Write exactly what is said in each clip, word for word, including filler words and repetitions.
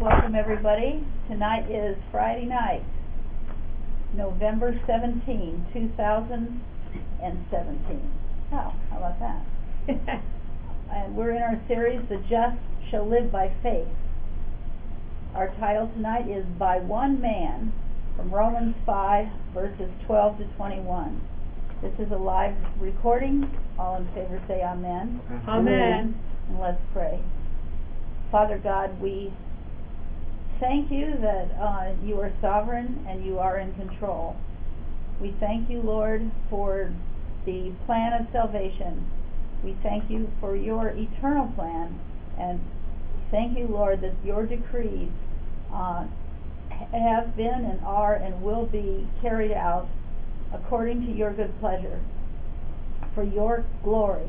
Welcome everybody. Tonight is Friday night, November seventeenth, two thousand seventeen. Wow, how about that? And we're in our series, The Just Shall Live by Faith. Our title tonight is By One Man, from Romans five, verses twelve to twenty-one. This is a live recording. All in favor say amen. Amen. And let's pray. Father God, we thank you that uh, you are sovereign and you are in control. We thank you, Lord, for the plan of salvation. We thank you for your eternal plan, and thank you, Lord, that your decrees uh, have been and are and will be carried out according to your good pleasure, for your glory.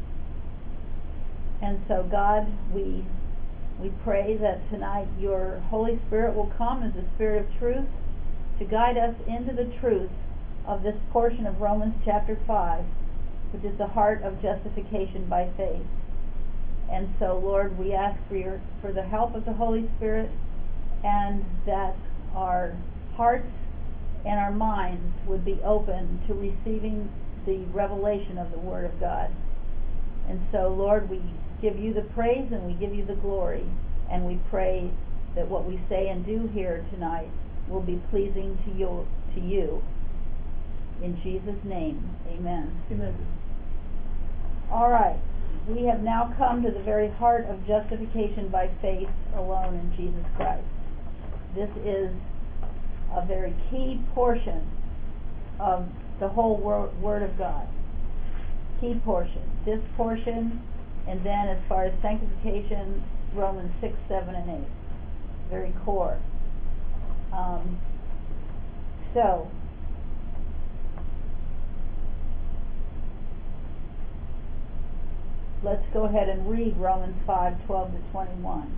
And so, God, we we pray that tonight your Holy Spirit will come as the Spirit of truth to guide us into the truth of this portion of Romans chapter five, which is the heart of justification by faith. And so, Lord, we ask for your for the help of the Holy Spirit, and that our hearts and our minds would be open to receiving the revelation of the Word of God. And so, Lord, we give you the praise and we give you the glory, and we pray that what we say and do here tonight will be pleasing to you. To you. In Jesus' name, amen. Amen. All right. We have now come to the very heart of justification by faith alone in Jesus Christ. This is a very key portion of the whole Word of God. Key portion. This portion, and then as far as sanctification, Romans six, seven, and eight. Very core. Um, so, let's go ahead and read Romans five, twelve to twenty-one.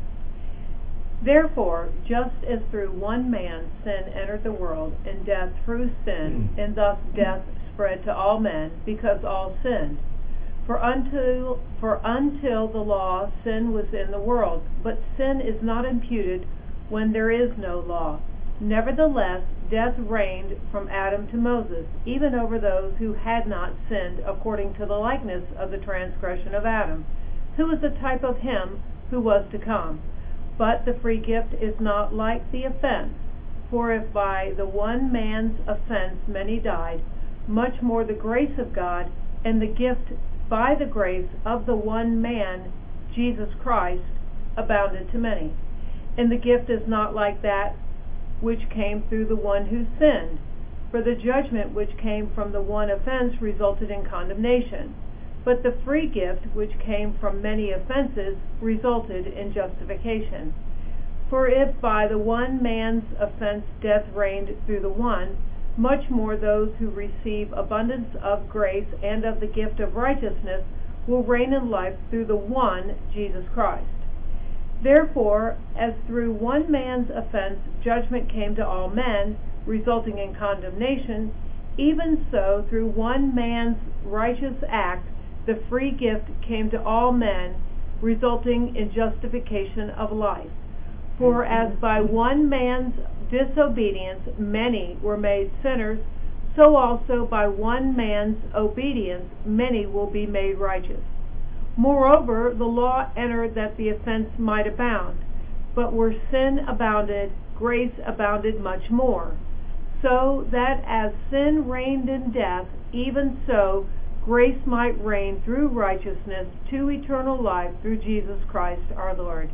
Therefore, just as through one man sin entered the world, and death through sin, and thus death spread to all men, because all sinned. For until, for until the law, sin was in the world, but sin is not imputed when there is no law. Nevertheless, death reigned from Adam to Moses, even over those who had not sinned according to the likeness of the transgression of Adam, who is a type of him who was to come. But the free gift is not like the offense. For if by the one man's offense many died, much more the grace of God and the gift by the grace of the one man, Jesus Christ, abounded to many. And the gift is not like that which came through the one who sinned. For the judgment which came from the one offense resulted in condemnation, but the free gift which came from many offenses resulted in justification. For if by the one man's offense death reigned through the one, much more those who receive abundance of grace and of the gift of righteousness will reign in life through the one, Jesus Christ. Therefore, as through one man's offense judgment came to all men, resulting in condemnation, even so through one man's righteous act the free gift came to all men, resulting in justification of life. For as by one man's disobedience many were made sinners, so also by one man's obedience many will be made righteous. Moreover, the law entered that the offense might abound, but where sin abounded, grace abounded much more. So that as sin reigned in death, even so grace might reign through righteousness to eternal life through Jesus Christ our Lord.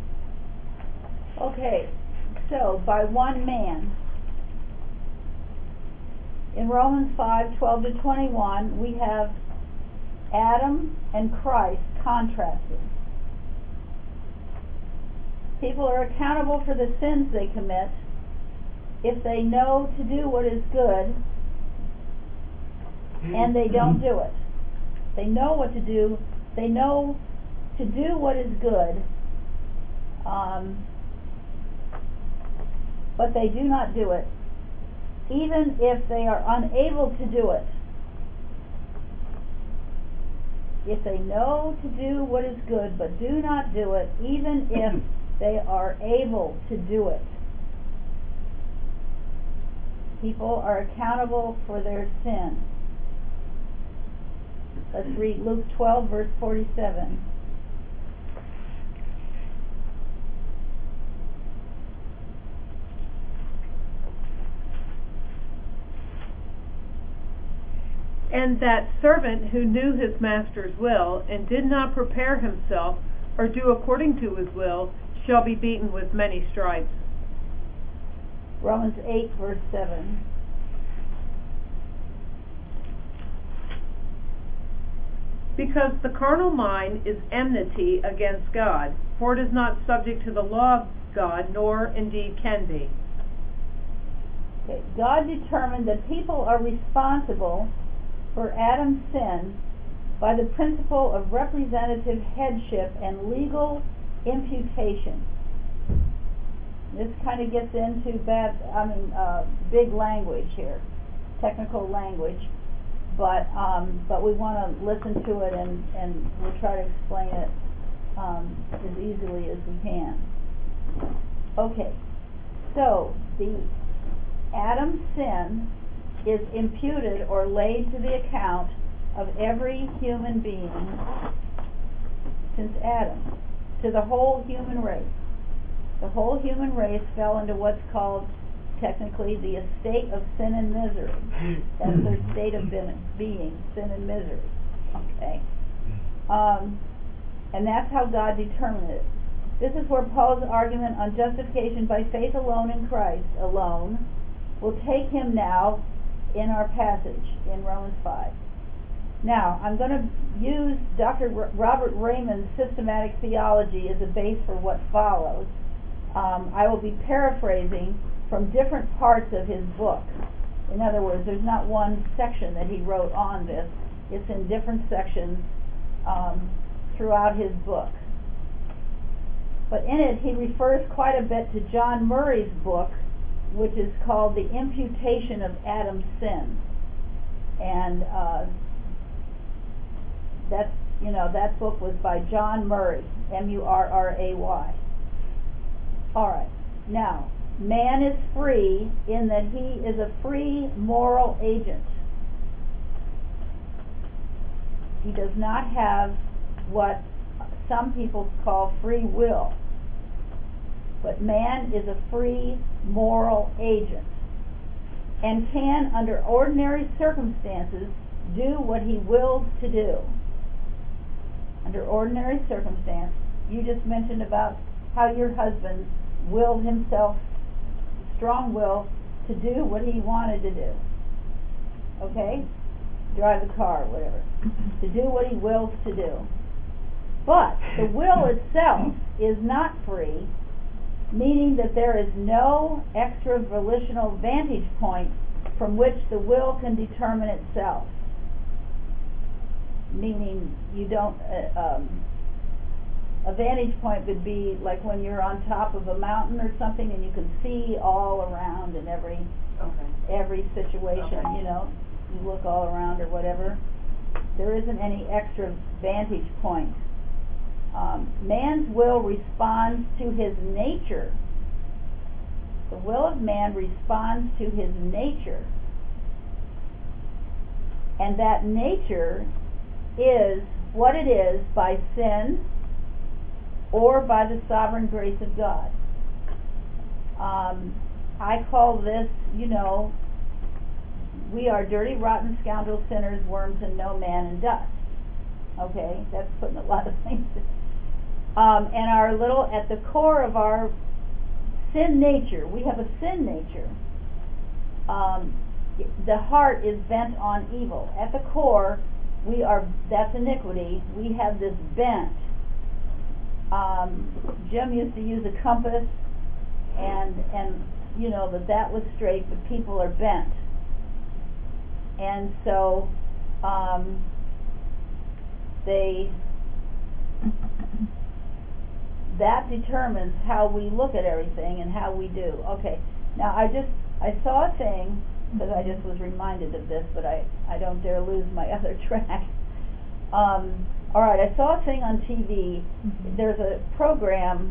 Okay, so by one man. In Romans five, twelve to twenty-one, we have Adam and Christ contrasted. People are accountable for the sins they commit if they know to do what is good and they don't do it. They know what to do. They know to do what is good, um, but they do not do it, even if they are unable to do it. If they know to do what is good, but do not do it, even if They are able to do it. People are accountable for their sin. Let's read Luke twelve, verse forty-seven. And that servant who knew his master's will, and did not prepare himself, or do according to his will, shall be beaten with many stripes. Romans eight, verse seven. Because the carnal mind is enmity against God, for it is not subject to the law of God, nor indeed can be. Okay. God determined that people are responsible for Adam's sin by the principle of representative headship and legal imputation. This kind of gets into bad, I mean, uh, big language here, technical language, but um, but we want to listen to it, and, and we'll try to explain it um, as easily as we can. Okay, so the Adam's sin is imputed or laid to the account of every human being since Adam, to the whole human race. The whole human race fell into what's called technically the estate of sin and misery. That's their state of being, sin and misery. Okay? Um, and that's how God determined it. This is where Paul's argument on justification by faith alone in Christ alone will take him now in our passage in Romans five. Now, I'm going to use Doctor R- Robert Raymond's systematic theology as a base for what follows. Um, I will be paraphrasing from different parts of his book. In other words, there's not one section that he wrote on this. It's in different sections um, throughout his book. But in it, he refers quite a bit to John Murray's book, which is called The Imputation of Adam's Sin. And uh, that's, you know, that book was by John Murray, M U R R A Y. All right. Now, man is free in that he is a free moral agent. He does not have what some people call free will. But man is a free moral agent and can, under ordinary circumstances, do what he wills to do. Under ordinary circumstance, you just mentioned about how your husband willed himself, strong will, to do what he wanted to do. Okay? Drive the car, whatever. To do what he wills to do. But the will itself is not free, meaning that there is no extra volitional vantage point from which the will can determine itself. Meaning you don't, uh, um, a vantage point would be like when you're on top of a mountain or something and you can see all around in every Okay. every situation, Okay. you know, you look all around or whatever. There isn't any extra vantage point. Um, man's will responds to his nature. The will of man responds to his nature. And that nature is what it is by sin or by the sovereign grace of God. Um, I call this, you know, we are dirty, rotten, scoundrels, sinners, worms, and no man in dust. Okay, that's putting a lot of things in. Um, and our little, at the core of our sin nature, we have a sin nature. Um, the heart is bent on evil. At the core, we are, that's iniquity. We have this bent. Um, Jim used to use a compass, and and you know that that was straight, but people are bent. And so um, they that determines how we look at everything and how we do. Okay, now I just I saw a thing, because I just was reminded of this, but I, I don't dare lose my other track. Um, all right, I saw a thing on T V. Mm-hmm. There's a program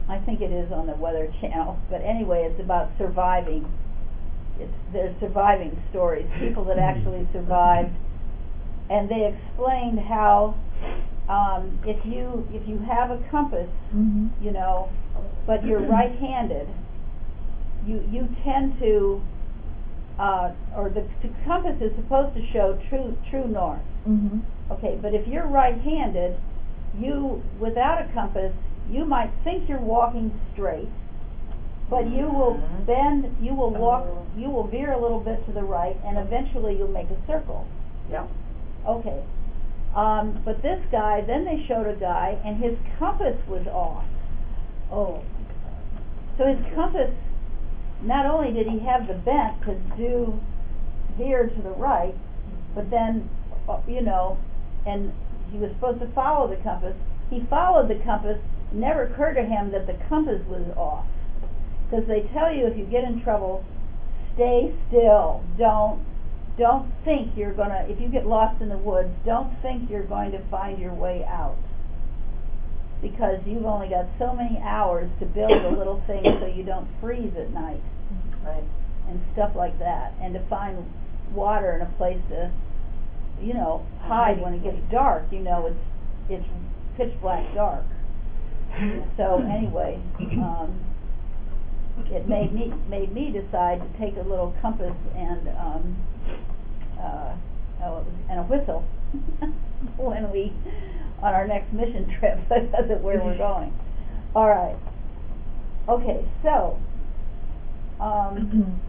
I think it is on the Weather Channel, but anyway, it's about surviving. It's they're surviving stories, people that actually survived, and they explained how um, if you if you have a compass, mm-hmm. you know, but you're right-handed, you you tend to, uh, or the, the compass is supposed to show true true north. Mm-hmm. Okay, but if you're right-handed, you without a compass, you might think you're walking straight, but you will bend, you will walk, you will veer a little bit to the right, and eventually you'll make a circle. Yeah. Okay. Um, but this guy, then they showed a guy, and his compass was off. Oh. So his compass, not only did he have the bent to do veer to the right, but then, uh, you know, and he was supposed to follow the compass. He followed the compass. It never occurred to him that the compass was off. Because they tell you if you get in trouble, stay still. Don't don't think you're gonna. If you get lost in the woods, don't think you're going to find your way out. Because you've only got so many hours to build a little thing so you don't freeze at night, right? And stuff like that, and to find water and a place to, you know, hide when it gets dark. You know, it's it's pitch black dark. So anyway, um, it made me made me decide to take a little compass and um, uh, oh, it was, and a whistle when we on our next mission trip because of where we're going. All right. Okay, so um,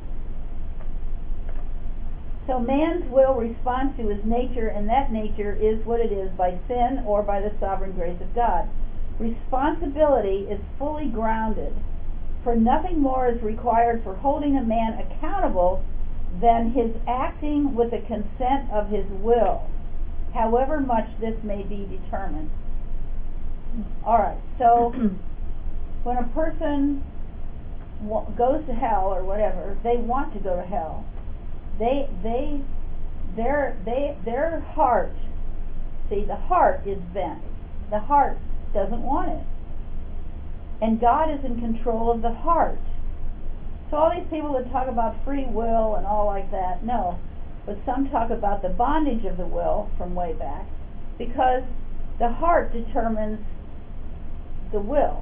so man's will responds to his nature, and that nature is what it is by sin or by the sovereign grace of God. Responsibility is fully grounded, for nothing more is required for holding a man accountable than his acting with the consent of his will, however much this may be determined. All right, so when a person w- goes to hell or whatever, they want to go to hell. They, they, their, they, their heart. See, the heart is bent. The heart doesn't want it, and God is in control of the heart. So all these people that talk about free will and all like that, no. But some talk about the bondage of the will from way back, because the heart determines the will.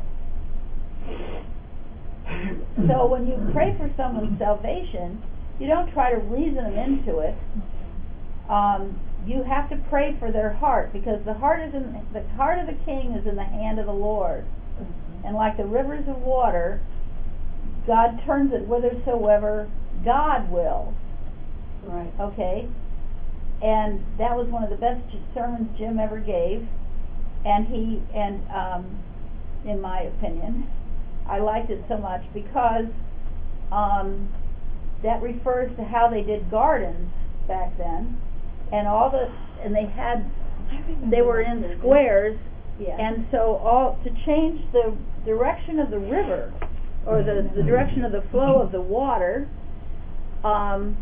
So when you pray for someone's salvation, you don't try to reason them into it. Um, you have to pray for their heart, because the heart is in the heart of the king is in the hand of the Lord, and like the rivers of water, God turns it whithersoever God wills. Right. Okay, and that was one of the best sermons Jim ever gave, and he and um, in my opinion, I liked it so much because um, that refers to how they did gardens back then, and all the and they had they were in squares, yeah. And so all to change the direction of the river or the, the direction of the flow of the water. Um,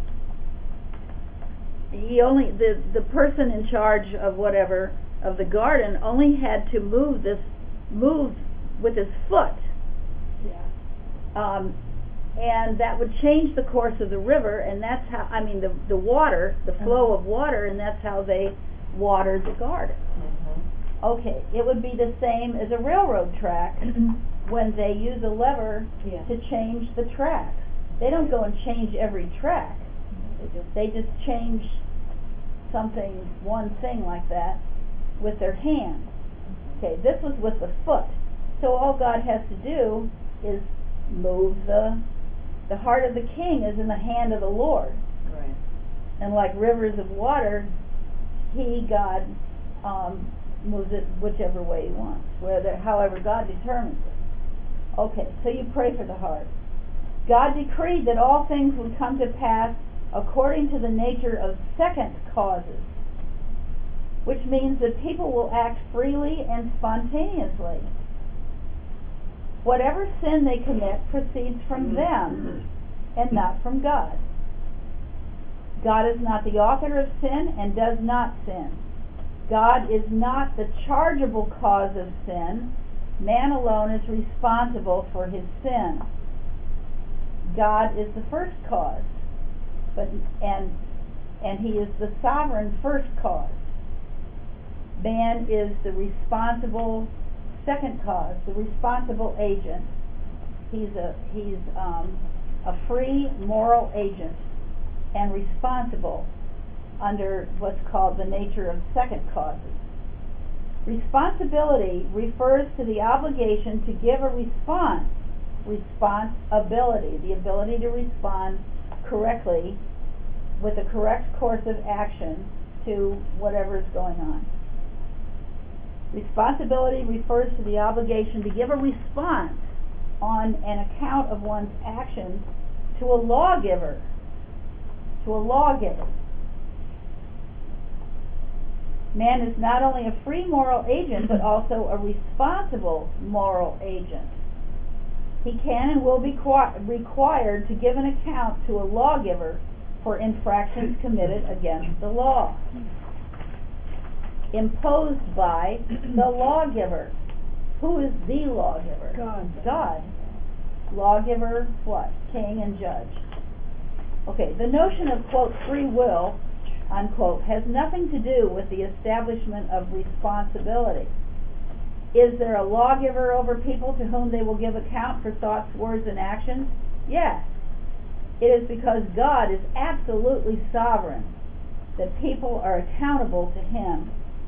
he only the the person in charge of whatever of the garden only had to move this move with his foot, yeah. um, and that would change the course of the river, and that's how I mean the the water, the flow uh-huh. of water, and that's how they watered the garden. Mm-hmm. Okay, it would be the same as a railroad track when they use a lever yeah. to change the tracks. They don't go and change every track. They just, they just change something, one thing like that, with their hand. Okay, this was with the foot. So all God has to do is move the, the heart of the king is in the hand of the Lord. Right. And like rivers of water, he, God, um, moves it whichever way he wants, whether, however God determines it. Okay, so you pray for the heart. God decreed that all things would come to pass according to the nature of second causes, which means that people will act freely and spontaneously. Whatever sin they commit proceeds from them and not from God. God is not the author of sin and does not sin. God is not the chargeable cause of sin, Man alone is responsible for his sin. God is the first cause, but and and he is the sovereign first cause. Man is the responsible second cause, the responsible agent. He's a he's um, a free moral agent and responsible under what's called the nature of second causes. Responsibility refers to the obligation to give a response, responsibility, the ability to respond correctly with a correct course of action to whatever is going on. Responsibility refers to the obligation to give a response on an account of one's actions to a lawgiver, to a lawgiver. Man is not only a free moral agent, but also a responsible moral agent. He can and will be required to give an account to a lawgiver for infractions committed against the law, imposed by the lawgiver. Who is the lawgiver? God. God. Lawgiver, what? King and judge. Okay, the notion of, quote, free will, unquote, has nothing to do with the establishment of responsibility. Is there a lawgiver over people to whom they will give account for thoughts, words, and actions? Yes. It is because God is absolutely sovereign that people are accountable to him.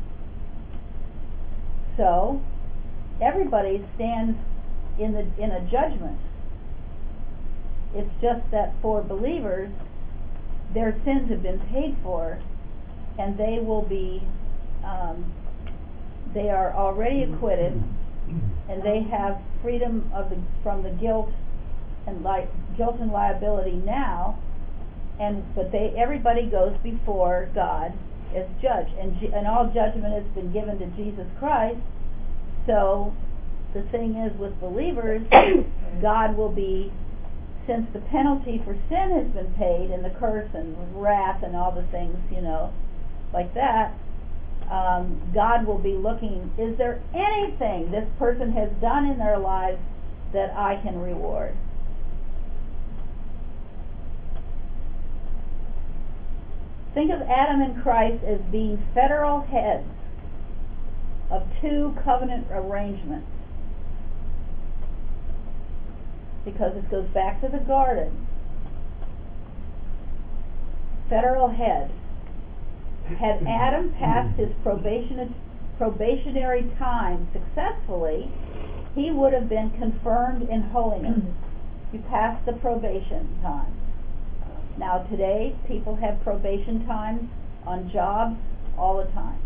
So, everybody stands in the in a judgment. It's just that for believers, their sins have been paid for, and they will be, um, they are already acquitted, and they have freedom of the, from the guilt and li- guilt and liability now, and but they everybody goes before God as judge, and and all judgment has been given to Jesus Christ. So the thing is, with believers, God will be, since the penalty for sin has been paid, and the curse and wrath and all the things, you know, like that, um, God will be looking, is there anything this person has done in their lives that I can reward? Think of Adam and Christ as being federal heads of two covenant arrangements, because it goes back to the garden. Federal head. Had Adam passed his probation, probationary time successfully, he would have been confirmed in holiness. You passed the probation time. Now today, people have probation times on jobs all the time.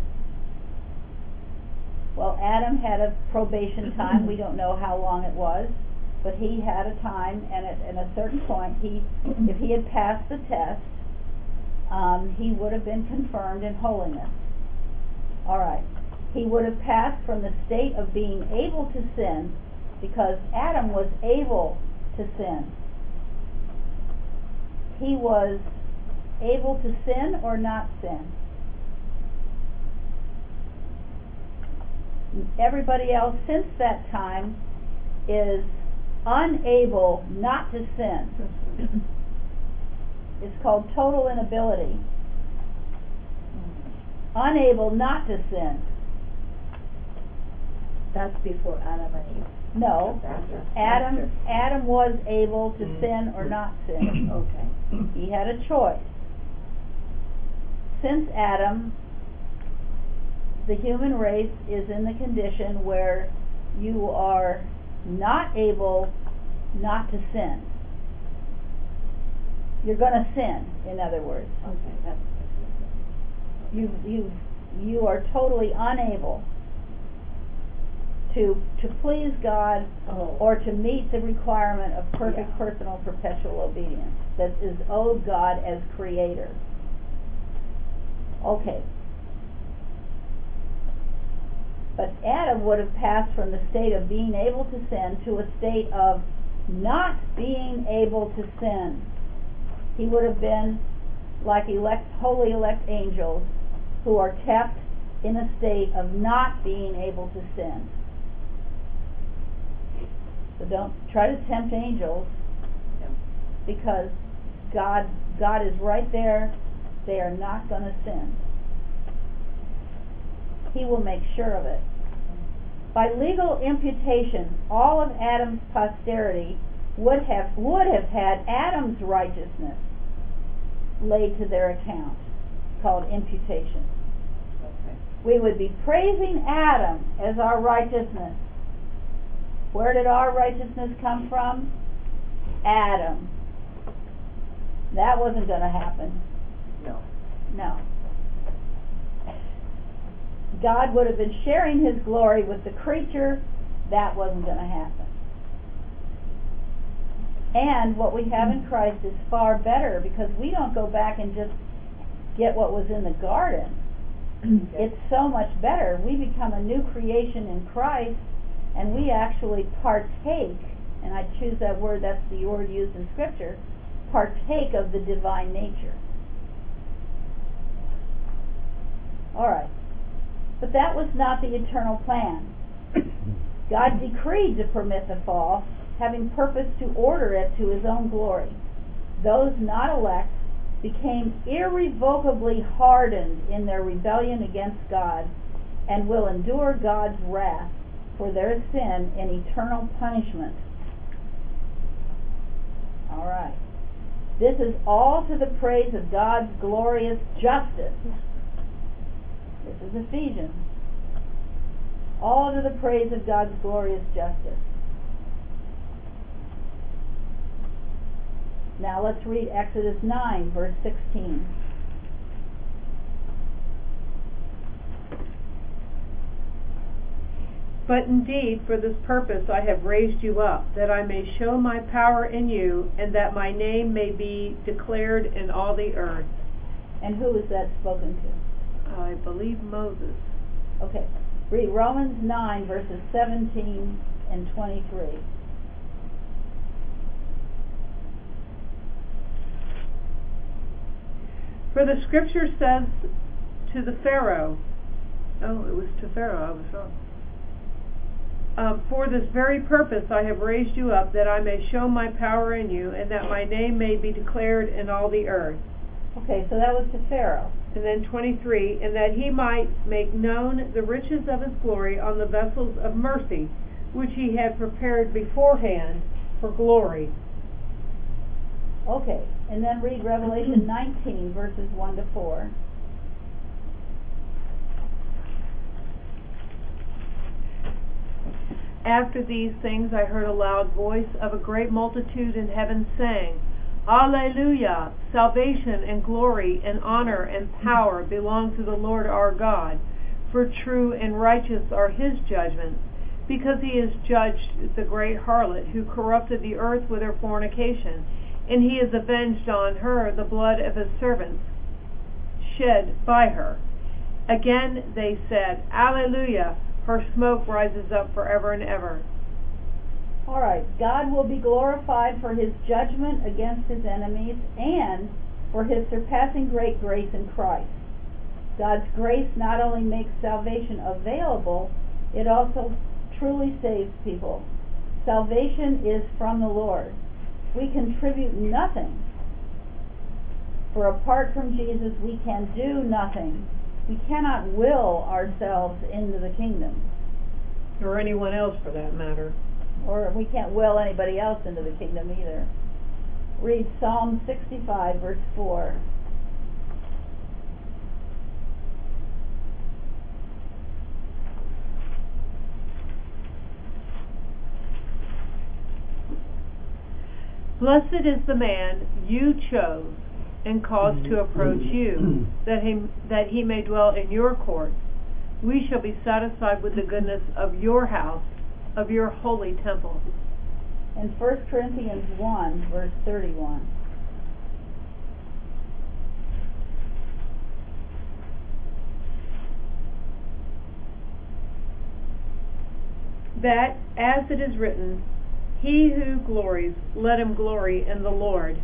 Well, Adam had a probation time. We don't know how long it was, but he had a time, and at, at a certain point, he, if he had passed the test, um, he would have been confirmed in holiness. All right. He would have passed from the state of being able to sin, because Adam was able to sin. He was able to sin or not sin. Everybody else since that time is unable not to sin. It's called total inability. Unable not to sin. That's before Adam and Eve. No. After. Adam After. Adam was able to sin or not sin. Okay. He had a choice. Since Adam, the human race is in the condition where you are not able not to sin. You're going to sin, in other words. Okay. That's You you you are totally unable to to please God oh. or to meet the requirement of perfect Yeah. personal perpetual obedience that is owed God as creator. Okay. But Adam would have passed from the state of being able to sin to a state of not being able to sin. He would have been like elect, holy elect angels who are kept in a state of not being able to sin. don't try to tempt angels, No. because God God is right there. They are not going to sin. He will make sure of it. By legal imputation, all of Adam's posterity would have would have had Adam's righteousness laid to their account, called imputation. Okay. We would be praising Adam as our righteousness. Where did our righteousness come from? Adam. That wasn't going to happen. No. No. God would have been sharing his glory with the creature. That wasn't going to happen. And what we have in Christ is far better, because we don't go back and just get what was in the garden. It's so much better. We become a new creation in Christ, and we actually partake, and I choose that word, that's the word used in Scripture, partake of the divine nature. Alright. But that was not the eternal plan. God decreed to permit the fall, having purposed to order it to his own glory. Those not elect became irrevocably hardened in their rebellion against God, and will endure God's wrath for their sin in eternal punishment. Alright. This is all to the praise of God's glorious justice. This is Ephesians. All to the praise of God's glorious justice. Now let's read Exodus nine, verse sixteen. But indeed, for this purpose I have raised you up, that I may show my power in you, and that my name may be declared in all the earth. And who is that spoken to? I believe Moses. Okay. Read Romans nine, verses seventeen and twenty-three. For the scripture says to the Pharaoh, oh, it was to Pharaoh, I was wrong. Um, for this very purpose I have raised you up, that I may show my power in you, and that my name may be declared in all the earth. Okay, so that was to Pharaoh. And then twenty-three, and that he might make known the riches of his glory on the vessels of mercy, which he had prepared beforehand for glory. Okay, and then read Revelation nineteen, verses one to four. After these things I heard a loud voice of a great multitude in heaven saying, Alleluia! Salvation and glory and honor and power belong to the Lord our God, for true and righteous are his judgments, because he has judged the great harlot who corrupted the earth with her fornication, and he has avenged on her the blood of his servants shed by her. Again they said, Alleluia! Her smoke rises up forever and ever. Alright, God will be glorified for his judgment against his enemies and for his surpassing great grace in Christ. God's grace not only makes salvation available, it also truly saves people. Salvation is from the Lord. We contribute nothing, for apart from Jesus we can do nothing. We cannot will ourselves into the kingdom. Or anyone else for that matter. Or we can't will anybody else into the kingdom either. Read Psalm sixty-five, verse four. Blessed is the man you chose and caused to approach you, that he, that he may dwell in your courts. We shall be satisfied with the goodness of your house, of your holy temple. In First Corinthians one, verse thirty-one. That, as it is written, he who glories, let him glory in the Lord.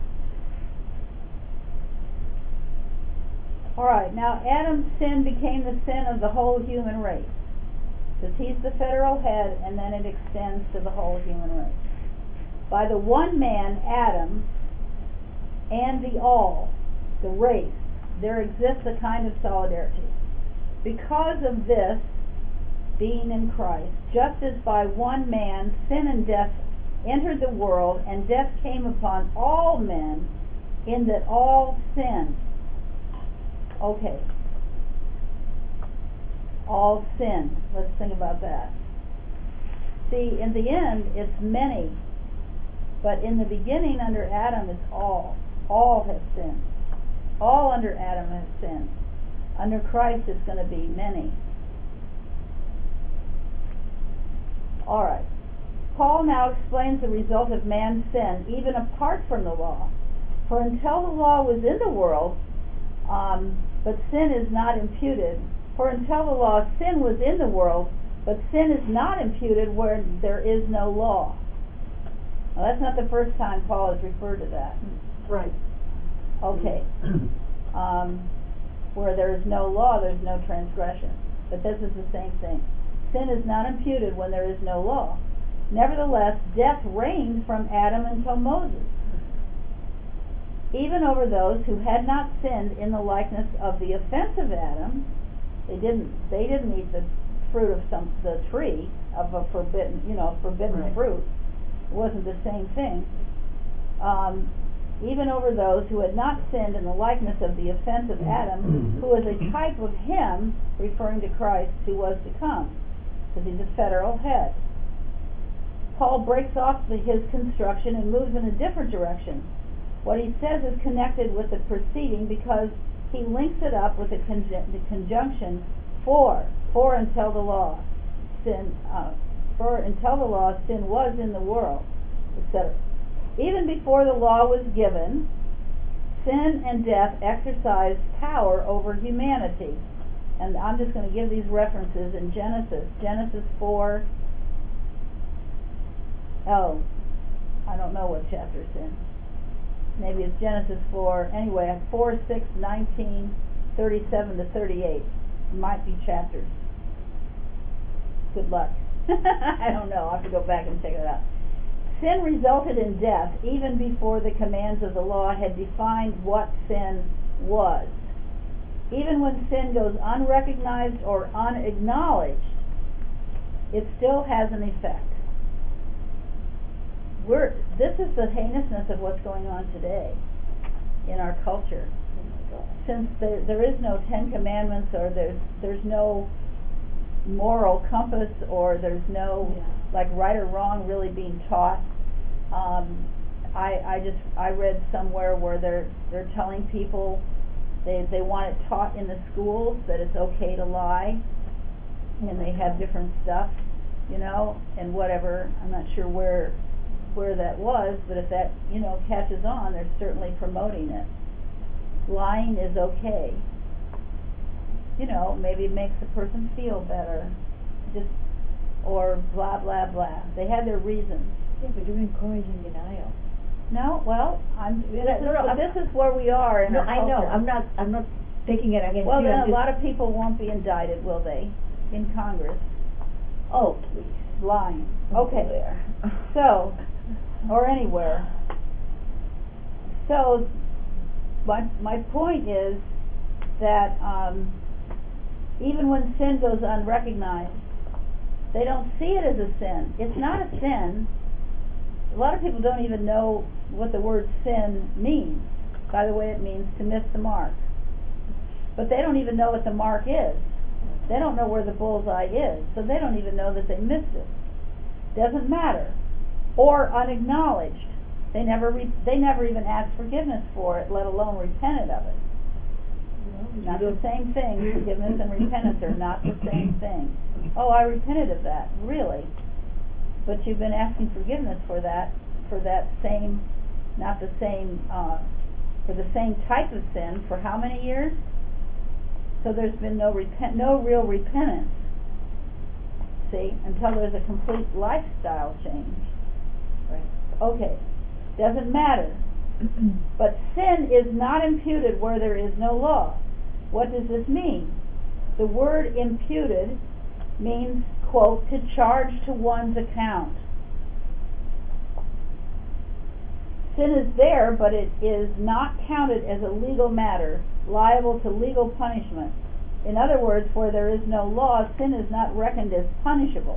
Alright, now Adam's sin became the sin of the whole human race, because he's the federal head, and then it extends to the whole human race. by the one man, Adam, and the all, the race, there exists a kind of solidarity. Because of this, being in Christ, just as by one man sin and death entered the world, and death came upon all men, in that all sinned. Okay. All sinned. Let's think about that. See, in the end, it's many. But in the beginning, under Adam, it's all. All have sinned. All under Adam have sinned. Under Christ, it's going to be many. All right. Paul now explains the result of man's sin, even apart from the law. For until the law was in the world, um, but sin is not imputed. For until the law, sin was in the world, but sin is not imputed where there is no law. Now, that's not the first time Paul has referred to that. Right. Okay. Um, where there is no law, there's no transgression. But this is the same thing. Sin is not imputed when there is no law. Nevertheless, death reigned from Adam until Moses, even over those who had not sinned in the likeness of the offense of Adam. They didn't. They didn't eat the fruit of some the tree of a forbidden, you know, forbidden Right. fruit. It wasn't the same thing. Um, even over those who had not sinned in the likeness of the offense of Adam, who was a type of him, referring to Christ, who was to come, because he's a federal head. Paul breaks off the, his construction and moves in a different direction. What he says is connected with the preceding because he links it up with the, conjun- the conjunction for, for until the law, sin, uh, for until the law, sin was in the world, et cetera. Even before the law was given, sin and death exercised power over humanity. And I'm just going to give these references in Genesis. Genesis four. Oh, I don't know what chapter it's in. Maybe it's Genesis four. Anyway, four, six, nineteen, thirty-seven to thirty-eight. It might be chapters. Good luck. I don't know. I'll have to go back and check it out. Sin resulted in death even before the commands of the law had defined what sin was. Even when sin goes unrecognized or unacknowledged, it still has an effect. We're, this is the heinousness of what's going on today in our culture. Since there, there is no Ten Commandments, or there's there's no moral compass, or there's no Yeah. like right or wrong really being taught. Um, I I just I read somewhere where they're they're telling people they they want it taught in the schools that it's okay to lie, and they have different stuff, you know, and whatever. I'm not sure where where that was, but if that, you know, catches on, they're certainly promoting it. Lying is okay. You know, maybe it makes the person feel better, just or blah blah blah. They had their reasons. Yeah, but you're encouraging denial. No, well, I'm. This, No, is, no, no, I'm- this is where we are in No, our I culture. know. I'm not. I'm not taking it against Well, you. then I'm a just- lot of people won't be indicted, will they? In Congress, Oh, please. lying. Oh, Okay. there. So, or anywhere. So, my my point is that um, even when sin goes unrecognized, they don't see it as a sin. It's not a sin. A lot of people don't even know what the word sin means. By the way, it means to miss the mark. But they don't even know what the mark is. They don't know where the bullseye is, so they don't even know that they missed it. Doesn't matter. Or unacknowledged. They never re- they never even asked forgiveness for it, let alone repented of it. Not the same thing. Forgiveness and repentance are not the same thing. Oh, I repented of that. Really? But you've been asking forgiveness for that, for that same, not the same, uh, for the same type of sin for how many years? So there's been no repent, no real repentance. See, until there's a complete lifestyle change. Right. Okay, doesn't matter. But sin is not imputed where there is no law. What does this mean? The word imputed means, quote, to charge to one's account. sin is there, but it is not counted as a legal matter, liable to legal punishment. In other words, where there is no law, sin is not reckoned as punishable.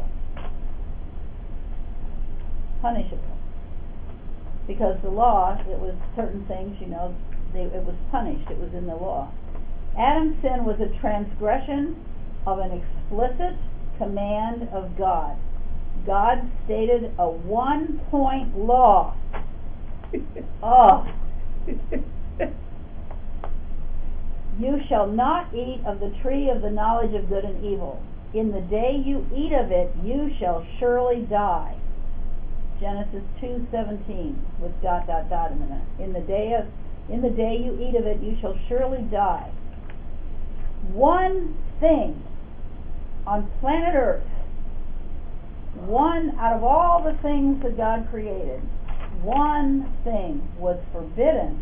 Punishable. Because the law, it was certain things, you know, they, it was punished, it was in the law. Adam's sin was a transgression of an explicit command of God. God stated a one-point law. Oh. You shall not eat of the tree of the knowledge of good and evil. In the day you eat of it, you shall surely die. Genesis two seventeen, with dot dot dot in it. In the day of, in the day you eat of it, you shall surely die. One thing on planet Earth, one out of all the things that God created, one thing was forbidden.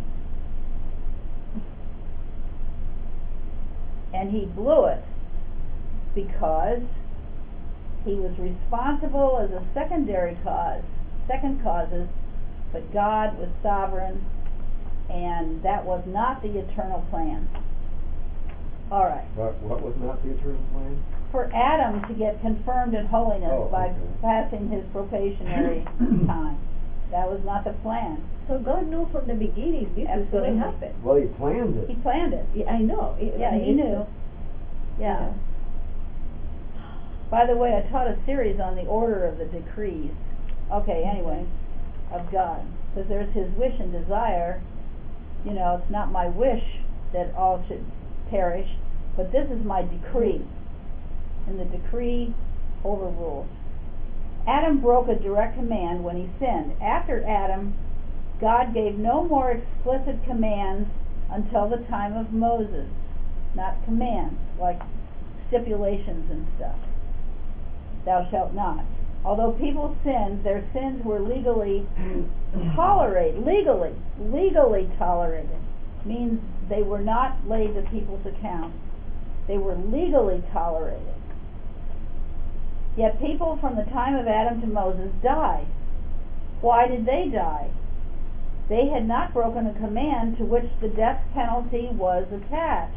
And he blew it because he was responsible as a secondary cause, second causes, but God was sovereign, and that was not the eternal plan. All right. What, what was not the eternal plan? For Adam to get confirmed in holiness Oh, by okay. passing his probationary time. That was not the plan. So God knew from the beginning this was going Absolutely. to happen. Well, he planned it. He planned it. Yeah, I know. It- Yeah, he it's- knew. Yeah. By the way, I taught a series on the order of the decrees. Okay, anyway, of God. Because there's his wish and desire. You know, it's not my wish that all should perish, but this is my decree. And the decree overrules. Adam broke a direct command when he sinned. After Adam, God gave no more explicit commands until the time of Moses. Not commands, like stipulations and stuff. Thou shalt not. Although people sinned, their sins were legally tolerated. Legally, legally tolerated. Means they were not laid to people's account. They were legally tolerated. Yet people from the time of Adam to Moses died. Why did they die? They had not broken a command to which the death penalty was attached.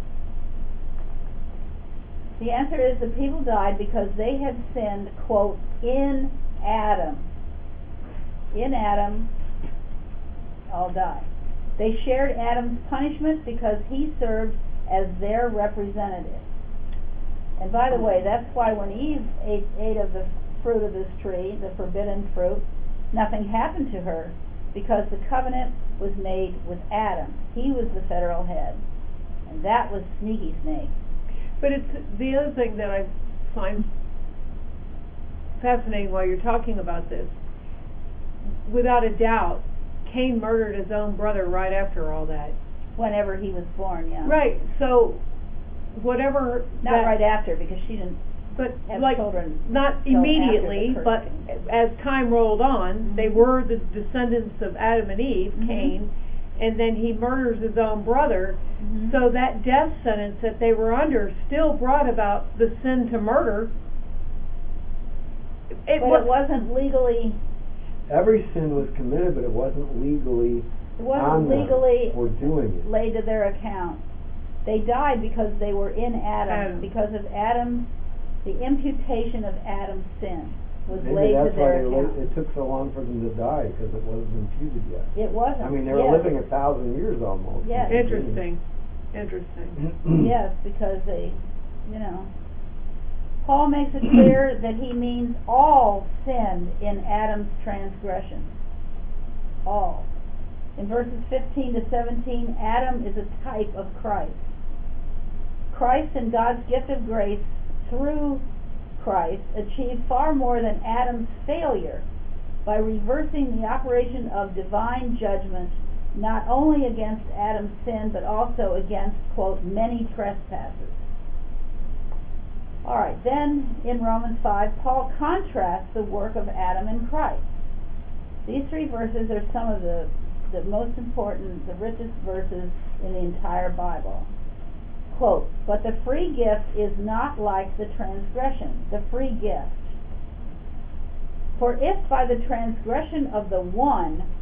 The answer is the people died because they had sinned, quote, in Adam. In Adam, all died. They shared Adam's punishment because he served as their representative. And by the way, that's why when Eve ate, ate of the fruit of this tree, the forbidden fruit, nothing happened to her because the covenant was made with Adam. He was the federal head. And that was Sneaky Snake. But it's the other thing that I find fascinating while you're talking about this. Without a doubt, Cain murdered his own brother right after all that. Whenever he was born, yeah. Right. So, whatever. Not that, right after, because she didn't but have like children. not till immediately, after the but cursing. as time rolled on, Mhm. they were the descendants of Adam and Eve, Mhm. Cain, and then he murders his own brother. Mhm. So that death sentence that they were under still brought about the sin to murder. It but was, it wasn't legally. Every sin was committed, but it wasn't legally It wasn't on them legally for doing it. laid to their account. They died because they were in Adam, Adam. because of Adam's, the imputation of Adam's sin was Maybe laid to that's why their they account. la- it took so long for them to die, because it wasn't imputed yet. It wasn't. I mean, they were yes. living a thousand years almost. Yes. interesting. Interesting. Yes, because they, you know. Paul makes it clear that he means all sinned in Adam's transgression. All. In verses fifteen to seventeen, Adam is a type of Christ. Christ and God's gift of grace through Christ achieved far more than Adam's failure by reversing the operation of divine judgment not only against Adam's sin but also against, quote, many trespasses. Alright, then in Romans five, Paul contrasts the work of Adam and Christ. These three verses are some of the, the most important, the richest verses in the entire Bible. Quote, but the free gift is not like the transgression, the free gift. For if by the transgression of the one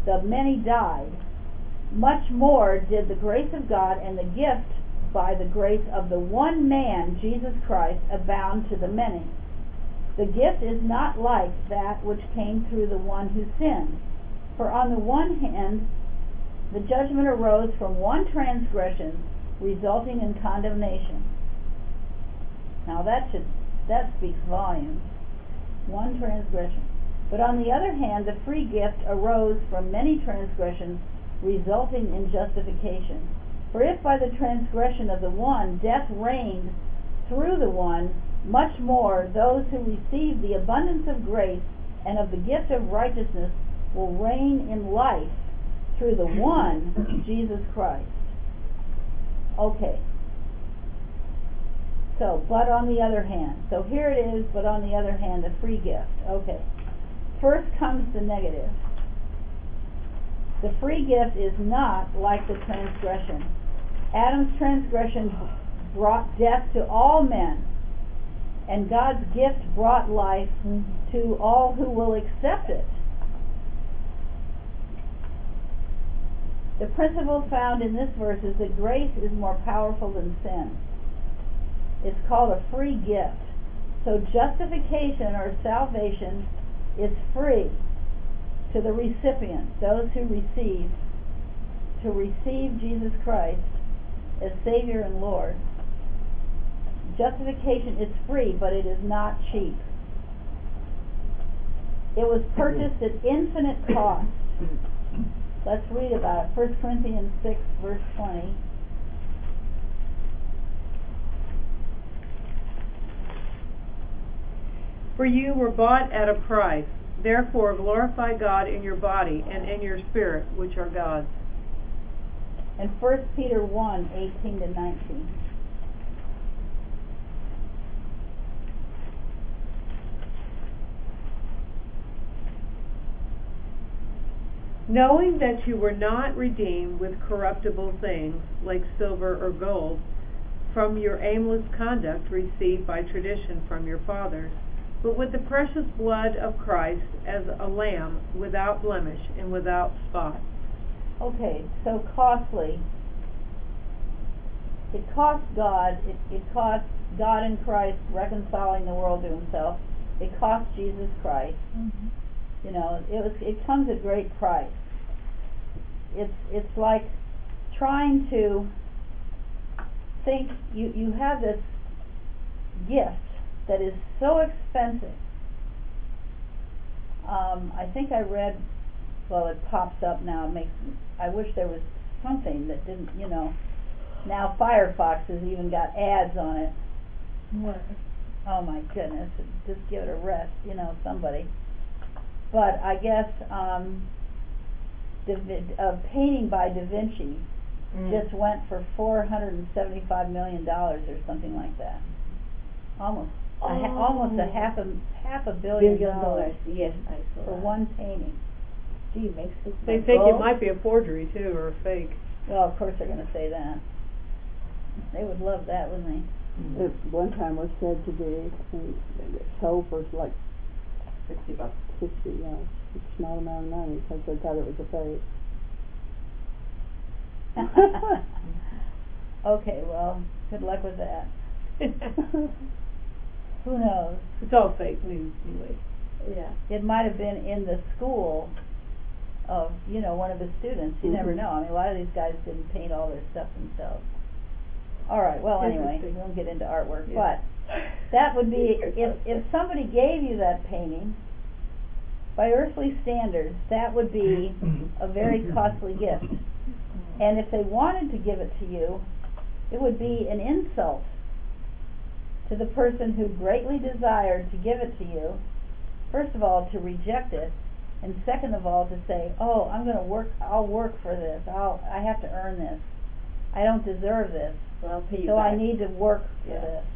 the many died, much more did the grace of God and the gift by the grace of the one man, Jesus Christ, abound to the many. The gift is not like that which came through the one who sinned. For on the one hand, the judgment arose from one transgression, resulting in condemnation. Now that should that speaks volumes. One transgression. But on the other hand, the free gift arose from many transgressions, resulting in justification. For if by the transgression of the one death reigned through the one, much more those who receive the abundance of grace and of the gift of righteousness will reign in life through the one, Jesus Christ. Okay. So, but on the other hand. So here it is, but on the other hand, a free gift. Okay. First comes the negative. The free gift is not like the transgression. Adam's transgression brought death to all men, and God's gift brought life to all who will accept it. The principle found in this verse is that grace is more powerful than sin. It's called a free gift. So justification or salvation is free to the recipient, those who receive, to receive Jesus Christ as Savior and Lord. Justification is free, but it is not cheap. It was purchased at infinite cost. Let's read about it. First Corinthians six, verse twenty. For you were bought at a price. Therefore glorify God in your body and in your spirit, which are God's. And First Peter one, eighteen to nineteen. Knowing that you were not redeemed with corruptible things, like silver or gold, from your aimless conduct received by tradition from your fathers, but with the precious blood of Christ as a lamb without blemish and without spot. Okay, so costly. It cost God, it, it cost God in Christ reconciling the world to himself. It cost Jesus Christ. Mm-hmm. You know, it was it comes at great price. It's it's like trying to think you, you have this gift that is so expensive. Um, I think I read, well, it pops up now. It makes I wish there was something that didn't, you know. Now Firefox has even got ads on it. What? Oh my goodness! Just give it a rest, you know, somebody. But I guess um, da Vin- a painting by Da Vinci mm. just went for four hundred and seventy-five million dollars or something like that. Almost, oh. a ha- almost a half a half a billion, billion dollars. dollars. Yes, I saw for that. one painting. Gee, makes it. They think gold. It might be a forgery too, or a fake. Well, of course they're going to say that. They would love that, wouldn't they? Mm-hmm. It one time was said to be sold for like sixty bucks. Sixty, yeah, it's a small amount of money because they thought it was a fake. Okay, well, good luck with that. Who knows? It's all fake news anyway. Yeah, it might have been in the school of, you know, one of the students. You mm-hmm. never know. I mean, a lot of these guys didn't paint all their stuff themselves. All right. Well, anyway, we won't get into artwork, yeah. But that would be if if somebody gave you that painting. By earthly standards, that would be a very costly gift. And if they wanted to give it to you, it would be an insult to the person who greatly desired to give it to you. First of all, to reject it, and second of all, to say, "Oh, I'm going to work. I'll work for this. I'll. I have to earn this. I don't deserve this, so, I'll pay you so back. I need to work for yeah. this."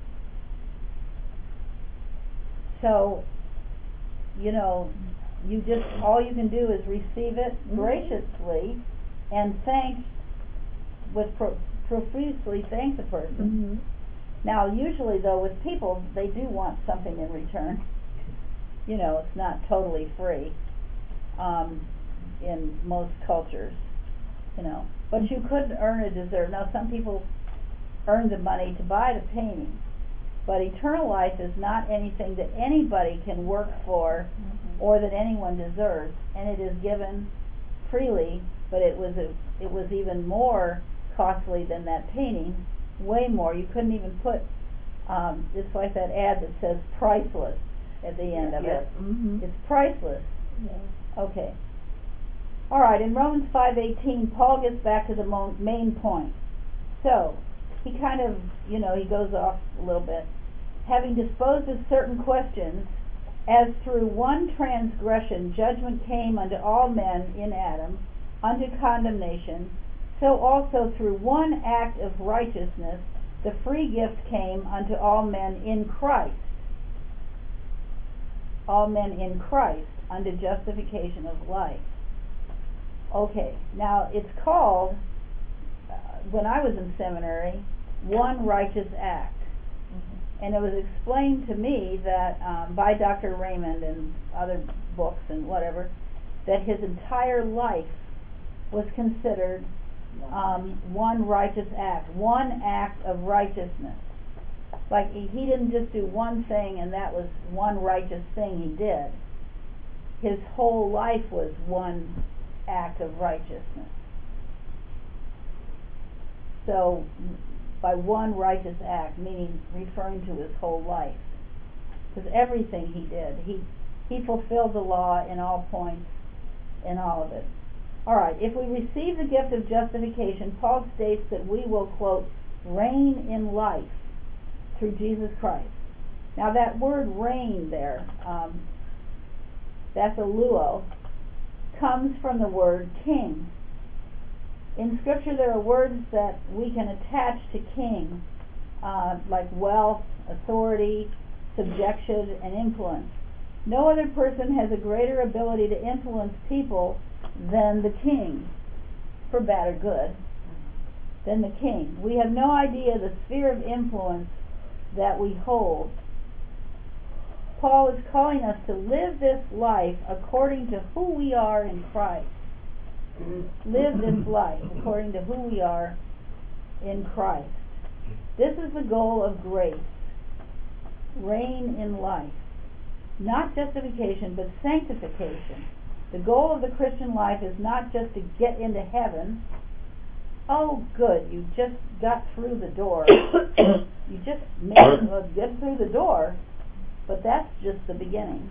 So, you know, you just all you can do is receive it mm-hmm. graciously and thank with pro- profusely thank the person. Mm-hmm. Now, usually though, with people, they do want something in return. You know, it's not totally free. Um, in most cultures, you know. But you couldn't earn a deserve. Now, some people earn the money to buy the painting, but eternal life is not anything that anybody can work for Mm-hmm. or that anyone deserves, and it is given freely. But it was a, it was even more costly than that painting, way more. You couldn't even put. Um, it's like that ad that says priceless at the end of Yes. it. Mm-hmm. It's priceless. Yes. Okay. All right. In Romans five eighteen, Paul gets back to the mo- main point. So he kind of, you know, he goes off a little bit. Having disposed of certain questions, as through one transgression judgment came unto all men in Adam, unto condemnation, so also through one act of righteousness the free gift came unto all men in Christ. All men in Christ unto justification of life. Okay, now it's called, uh, when I was in seminary, one righteous act. Mm-hmm. And it was explained to me that um, by Doctor Raymond and other books and whatever, that his entire life was considered um, one righteous act, one act of righteousness. Like he, he didn't just do one thing and that was one righteous thing he did. His whole life was one act of righteousness. So, by one righteous act, meaning referring to his whole life. Because everything he did, he, he fulfilled the law in all points, in all of it. Alright, if we receive the gift of justification, Paul states that we will, quote, reign in life through Jesus Christ. Now that word reign there, um, that's a luo, comes from the word king. In Scripture there are words that we can attach to king, uh, like wealth, authority, subjection, and influence. No other person has a greater ability to influence people than the king, for bad or good, than the king. We have no idea the sphere of influence that we hold. Paul is calling us to live this life according to who we are in Christ. Live this life according to who we are in Christ. This is the goal of grace. Reign in life. Not justification, but sanctification. The goal of the Christian life is not just to get into heaven. Oh, good, you just got through the door. You just made it get through the door, but that's just the beginning.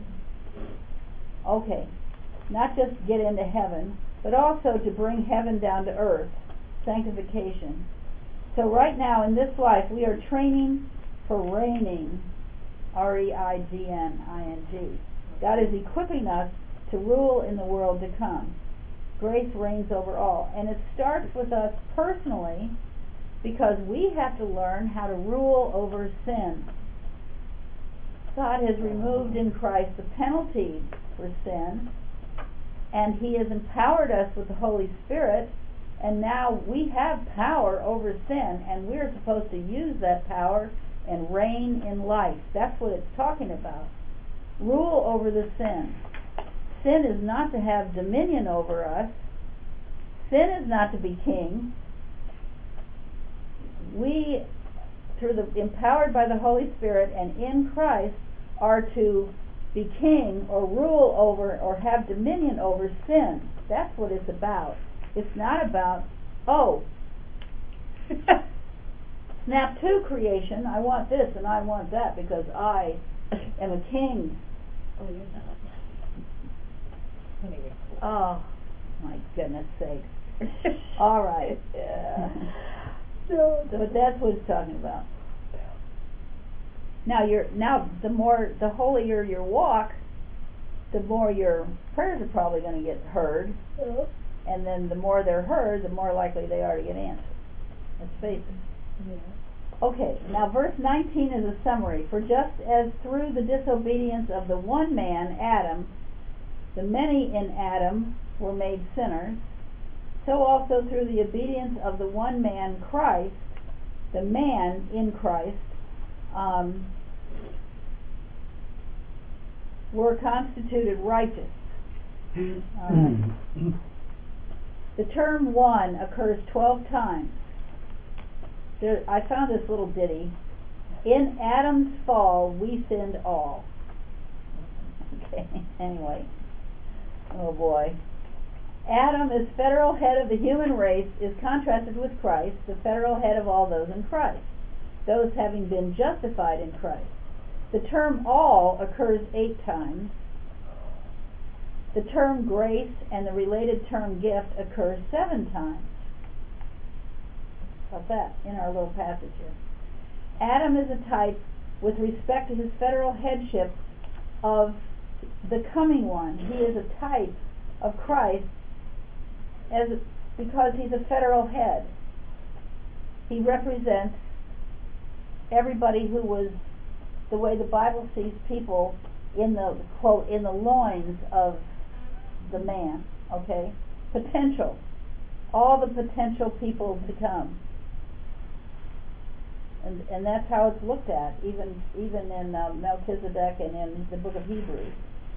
Okay, not just get into heaven, but also to bring heaven down to earth, sanctification. So right now in this life we are training for reigning, R E I G N I N G. God is equipping us to rule in the world to come. Grace reigns over all. And it starts with us personally, because we have to learn how to rule over sin. God has removed in Christ the penalty for sin, and He has empowered us with the Holy Spirit, and now we have power over sin, and we're supposed to use that power and reign in life. That's what it's talking about. Rule over the sin. Sin is not to have dominion over us. Sin is not to be king. We, through the empowered by the Holy Spirit and in Christ, are to be king or rule over or have dominion over sin. That's what it's about. It's not about, oh, snap to creation, I want this and I want that because I am a king. Oh, you're not. Anyway. Oh, my goodness sakes. All right. Yeah. So, but that's what it's talking about. Now, you're now the more the holier your walk, the more your prayers are probably going to get heard, Oh. and then the more they're heard, the more likely they are to get answered. Let's face it. Yeah. Okay, now verse nineteen is a summary. For just as through the disobedience of the one man, Adam, the many in Adam were made sinners, so also through the obedience of the one man, Christ, the man in Christ, um, were constituted righteous. Um, the term one occurs twelve times. There, I found this little ditty. In Adam's fall, we sinned all. Okay, anyway. Oh boy. Adam, as federal head of the human race, is contrasted with Christ, the federal head of all those in Christ, those having been justified in Christ. The term all occurs eight times. The term grace and the related term gift occurs seven times. How about that in our little passage here? Adam is a type with respect to his federal headship of the coming one. He is a type of Christ as because he's a federal head. He represents everybody who was, the way the Bible sees people, in the quote in the loins of the man. Okay, potential, all the potential people to come, and and that's how it's looked at, even even in uh, Melchizedek and in the book of Hebrews.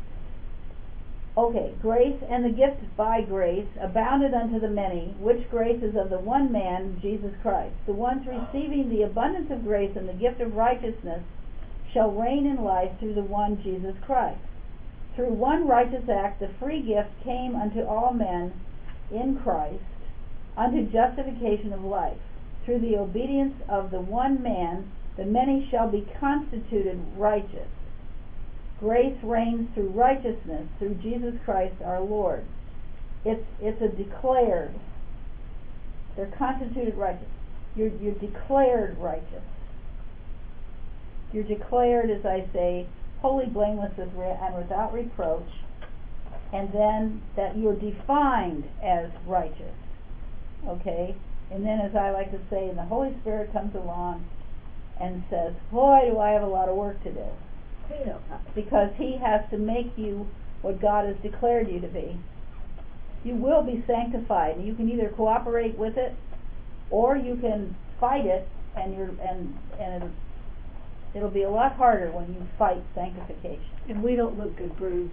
Okay, grace and the gift by grace abounded unto the many, which grace is of the one man, Jesus Christ. The ones receiving the abundance of grace and the gift of righteousness shall reign in life through the one Jesus Christ. Through one righteous act the free gift came unto all men in Christ, unto justification of life. Through the obedience of the one man the many shall be constituted righteous. Grace reigns through righteousness, through Jesus Christ our Lord. It's it's a declared. They're constituted righteous. You're you're declared righteous. You're declared, as I say, holy, blameless, and without reproach. And then that you're defined as righteous. Okay? And then, as I like to say, and the Holy Spirit comes along and says, boy, do I have a lot of work to do. Because he has to make you what God has declared you to be. You will be sanctified. You can either cooperate with it, or you can fight it, and you're and and it'll, it'll be a lot harder when you fight sanctification. And we don't look good, Bruce.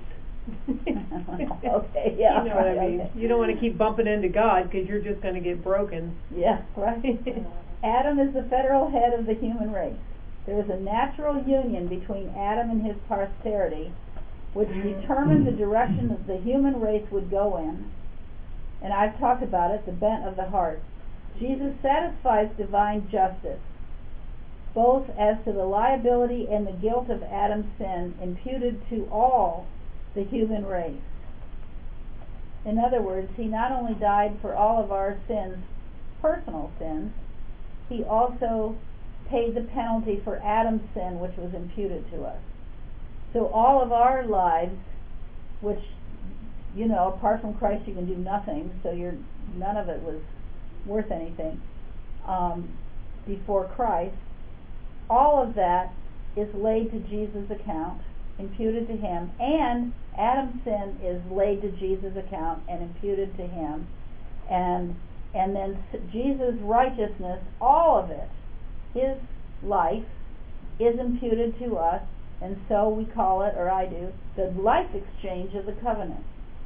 Okay, yeah. You know what I mean. Okay. You don't want to keep bumping into God because you're just going to get broken. Yeah, right. Adam is the federal head of the human race. There is a natural union between Adam and his posterity, which determined the direction that the human race would go in. And I've talked about it, the bent of the heart. Jesus satisfies divine justice, both as to the liability and the guilt of Adam's sin imputed to all the human race. In other words, he not only died for all of our sins, personal sins, he also paid the penalty for Adam's sin, which was imputed to us. So all of our lives, which, you know, apart from Christ you can do nothing, so you're none of it was worth anything um, before Christ, all of that is laid to Jesus' account, imputed to him, and Adam's sin is laid to Jesus' account and imputed to him, and and then Jesus' righteousness, all of it, his life, is imputed to us, and so we call it, or I do, the life exchange of the covenant.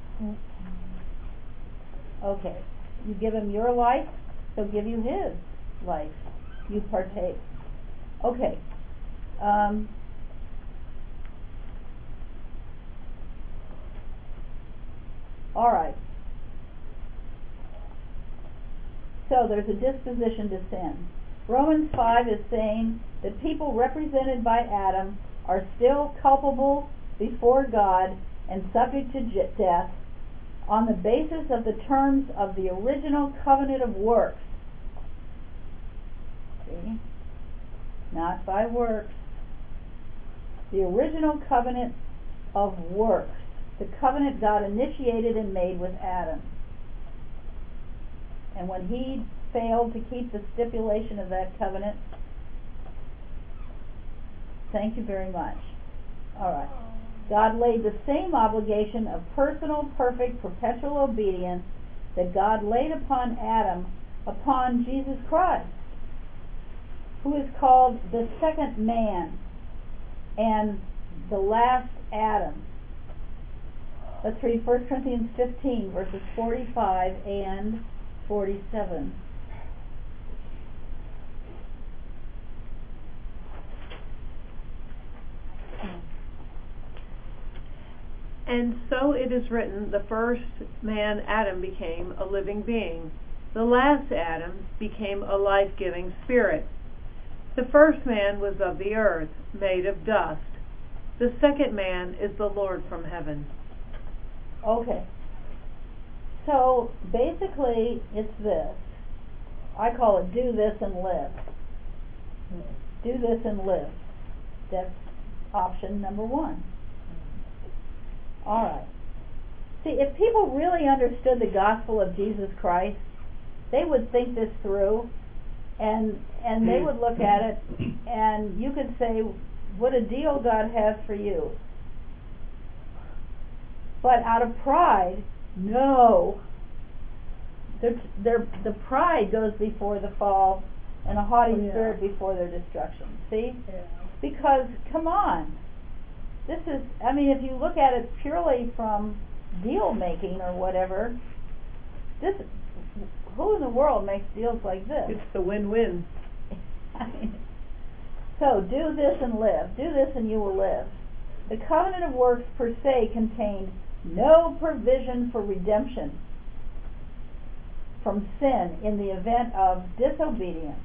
Okay, you give him your life, he'll give you his life. You partake. Okay. Um, all right. So there's a disposition to sin. Romans five is saying that people represented by Adam are still culpable before God and subject to j- death on the basis of the terms of the original covenant of works. See? Not by works. The original covenant of works. The covenant God initiated and made with Adam. And when he failed to keep the stipulation of that covenant, thank you very much. All right. God laid the same obligation of personal, perfect, perpetual obedience that God laid upon Adam upon Jesus Christ, who is called the second man and the last Adam. Let's read First Corinthians fifteen, verses forty-five and forty-seven. And so it is written, the first man, Adam, became a living being. The last Adam became a life-giving spirit. The first man was of the earth, made of dust. The second man is the Lord from heaven. Okay. So basically it's this. I call it do this and live. Do this and live. That's option number one. Alright. See, if people really understood the gospel of Jesus Christ, they would think this through and and they would look at it and you could say, what a deal God has for you. But out of pride, no. They're, they're, the pride goes before the fall and a haughty Oh, yeah. spirit before their destruction. See? Yeah. Because, come on. This is, I mean, if you look at it purely from deal making or whatever, this, who in the world makes deals like this? It's the win-win. I mean, so, do this and live. Do this and you will live. The covenant of works per se contained no provision for redemption from sin in the event of disobedience.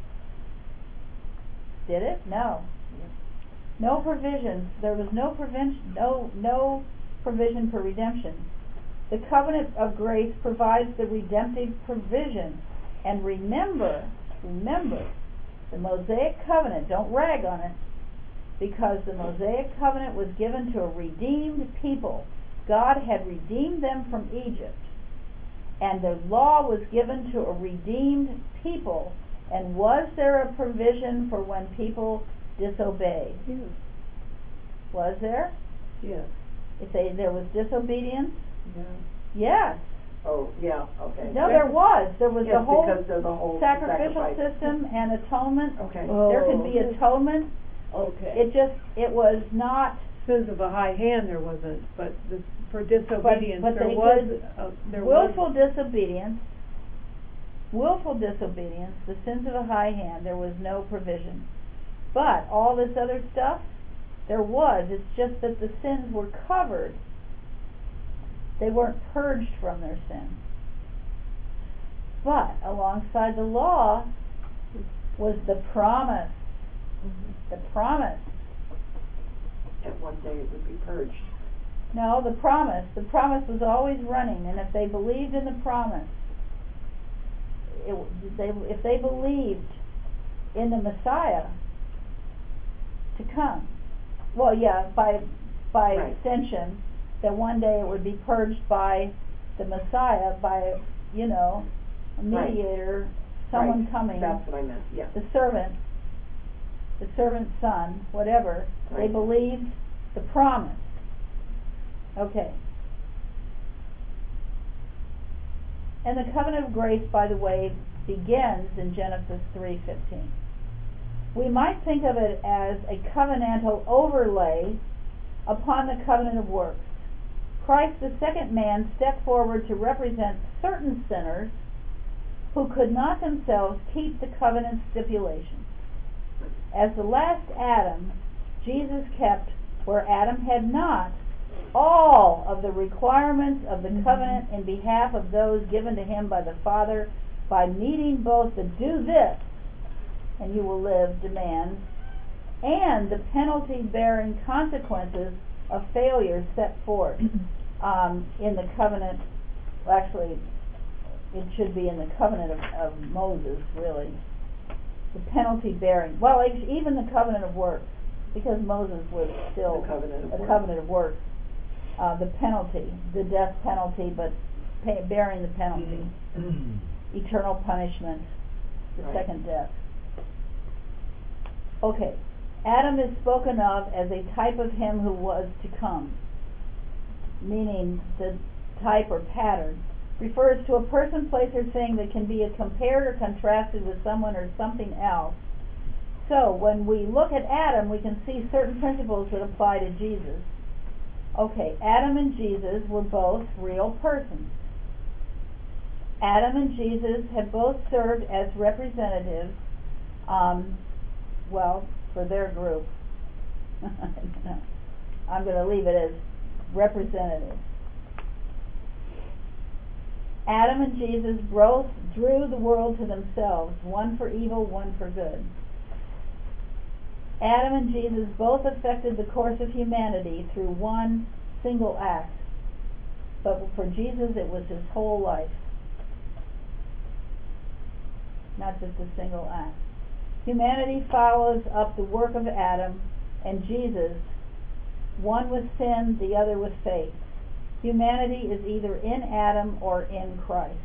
Did it? No. No provision. There was no prevention. No no provision for redemption. The covenant of grace provides the redemptive provision. And remember, remember, the Mosaic covenant. Don't rag on it, because the Mosaic covenant was given to a redeemed people. God had redeemed them from Egypt, and the law was given to a redeemed people. And was there a provision for when people disobeyed? Yes. Was there? Yes. If they, there was disobedience? Yeah. Yes. Oh, yeah, okay. No, there was. There was Yes, the whole because of the whole sacrificial sacrifice. system and atonement. Okay. Oh. There could be atonement. Okay. It just, it was not. Sins of a high hand there wasn't, but the, for disobedience but there they was could- uh, there willful was disobedience, willful disobedience, the sins of a high hand, there was no provision. But all this other stuff, there was. It's just that the sins were covered. They weren't purged from their sin. But alongside the law was the promise. The promise. At one day it would be purged. No, the promise. The promise was always running, and if they believed in the promise, it, they, if they believed in the Messiah to come, well, yeah, by by Right. extension, that one day it would be purged by the Messiah, by, you know, a Right. mediator, someone Right. coming, That's what I meant, yeah. the servant, the servant's son, whatever. They Right. believed the promise. Okay. And the covenant of grace, by the way, begins in Genesis three fifteen. We might think of it as a covenantal overlay upon the covenant of works. Christ, the second man, stepped forward to represent certain sinners who could not themselves keep the covenant stipulations. As the last Adam, Jesus kept, where Adam had not, all of the requirements of the Mhm. covenant in behalf of those given to him by the Father, by meeting both the do this and you will live demands and the penalty-bearing consequences of failure set forth um, in the covenant. Actually, it should be in the covenant of, of Moses, really. The penalty-bearing, well, e- even the covenant of works, because Moses was still The covenant of a works. covenant of works. Uh, the penalty, the death penalty, but pay, bearing the penalty, eternal punishment, the Right. second death. Okay, Adam is spoken of as a type of him who was to come, meaning the type or pattern refers to a person, place, or thing that can be compared or contrasted with someone or something else. So when we look at Adam, we can see certain principles that apply to Jesus. Okay, Adam and Jesus were both real persons. Adam and Jesus have both served as representatives, um, well, for their group. I'm going to leave it as representatives. Adam and Jesus both drew the world to themselves, one for evil, one for good. Adam and Jesus both affected the course of humanity through one single act. But for Jesus, it was his whole life, not just a single act. Humanity follows up the work of Adam and Jesus, one with sin, the other with faith. Humanity is either in Adam or in Christ.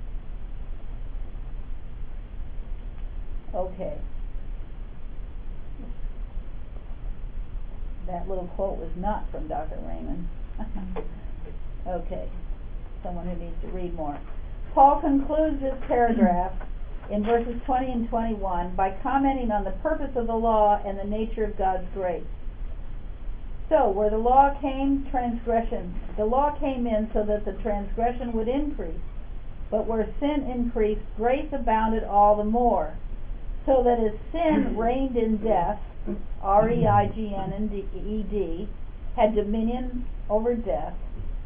Okay. That little quote was not from Doctor Raymond. Okay. Someone who needs to read more. Paul concludes this paragraph in verses twenty and twenty-one by commenting on the purpose of the law and the nature of God's grace. So, where the law came, transgression. The law came in so that the transgression would increase. But where sin increased, grace abounded all the more. So that as sin reigned in death, R E I G N and E D, had dominion over death,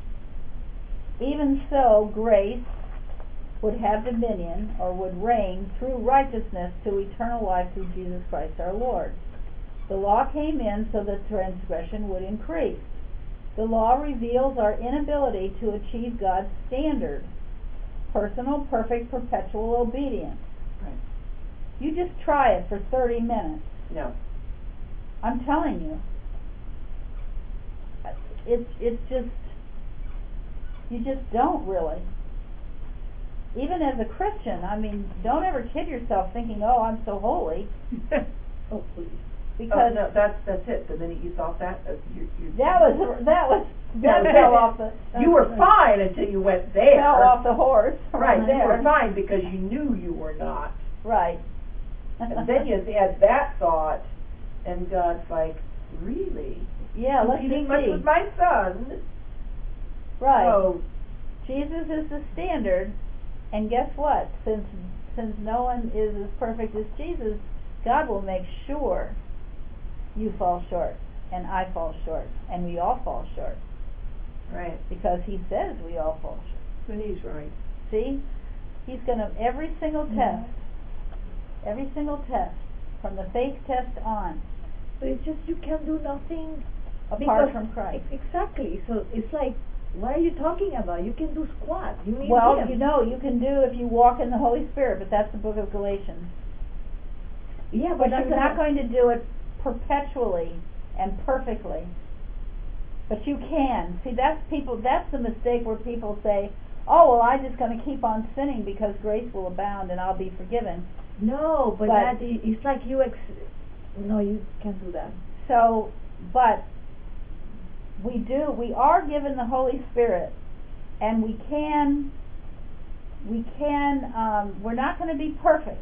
even so grace would have dominion, or would reign, through righteousness to eternal life through Jesus Christ our Lord. The law came in so that transgression would increase. The law reveals our inability to achieve God's standard, personal, perfect, perpetual obedience. Right. You just try it for thirty minutes. No. I'm telling you. It's, it's just, you just don't really. Even as a Christian, I mean, don't ever kid yourself thinking, oh, I'm so holy. Oh, please. Because oh, no, that's that's it. The minute you thought that, uh, you, you that was that was that fell off the. You were fine until you went there. Fell off the horse. Right, there. you were fine because you knew you were not. Right. And then you had that thought, and God's like, really? Yeah, let's Eating see. much with my son. Right. So, Jesus is the standard, and guess what? Since since no one is as perfect as Jesus, God will make sure you fall short, and I fall short, and we all fall short. right. Because he says we all fall short. And he's right. See? He's going to, every single test, every single test, from the faith test on, But it's just you can do nothing apart because- from Christ. ex- Exactly. So it's like, what are you talking about? You can do squats. You need Well, him. you know, you can do if you walk in the Holy Spirit, but that's the book of Galatians. Yeah, But but that's you're not going to do it perpetually and perfectly. But you can. See, that's people. That's the mistake where people say, "Oh, well, I'm just going to keep on sinning because grace will abound and I'll be forgiven." No, but, But- that i- it's like you ex. No, you can't do that. So, but we do. We are given the Holy Spirit, and we can. We can. Um, we're not going to be perfect.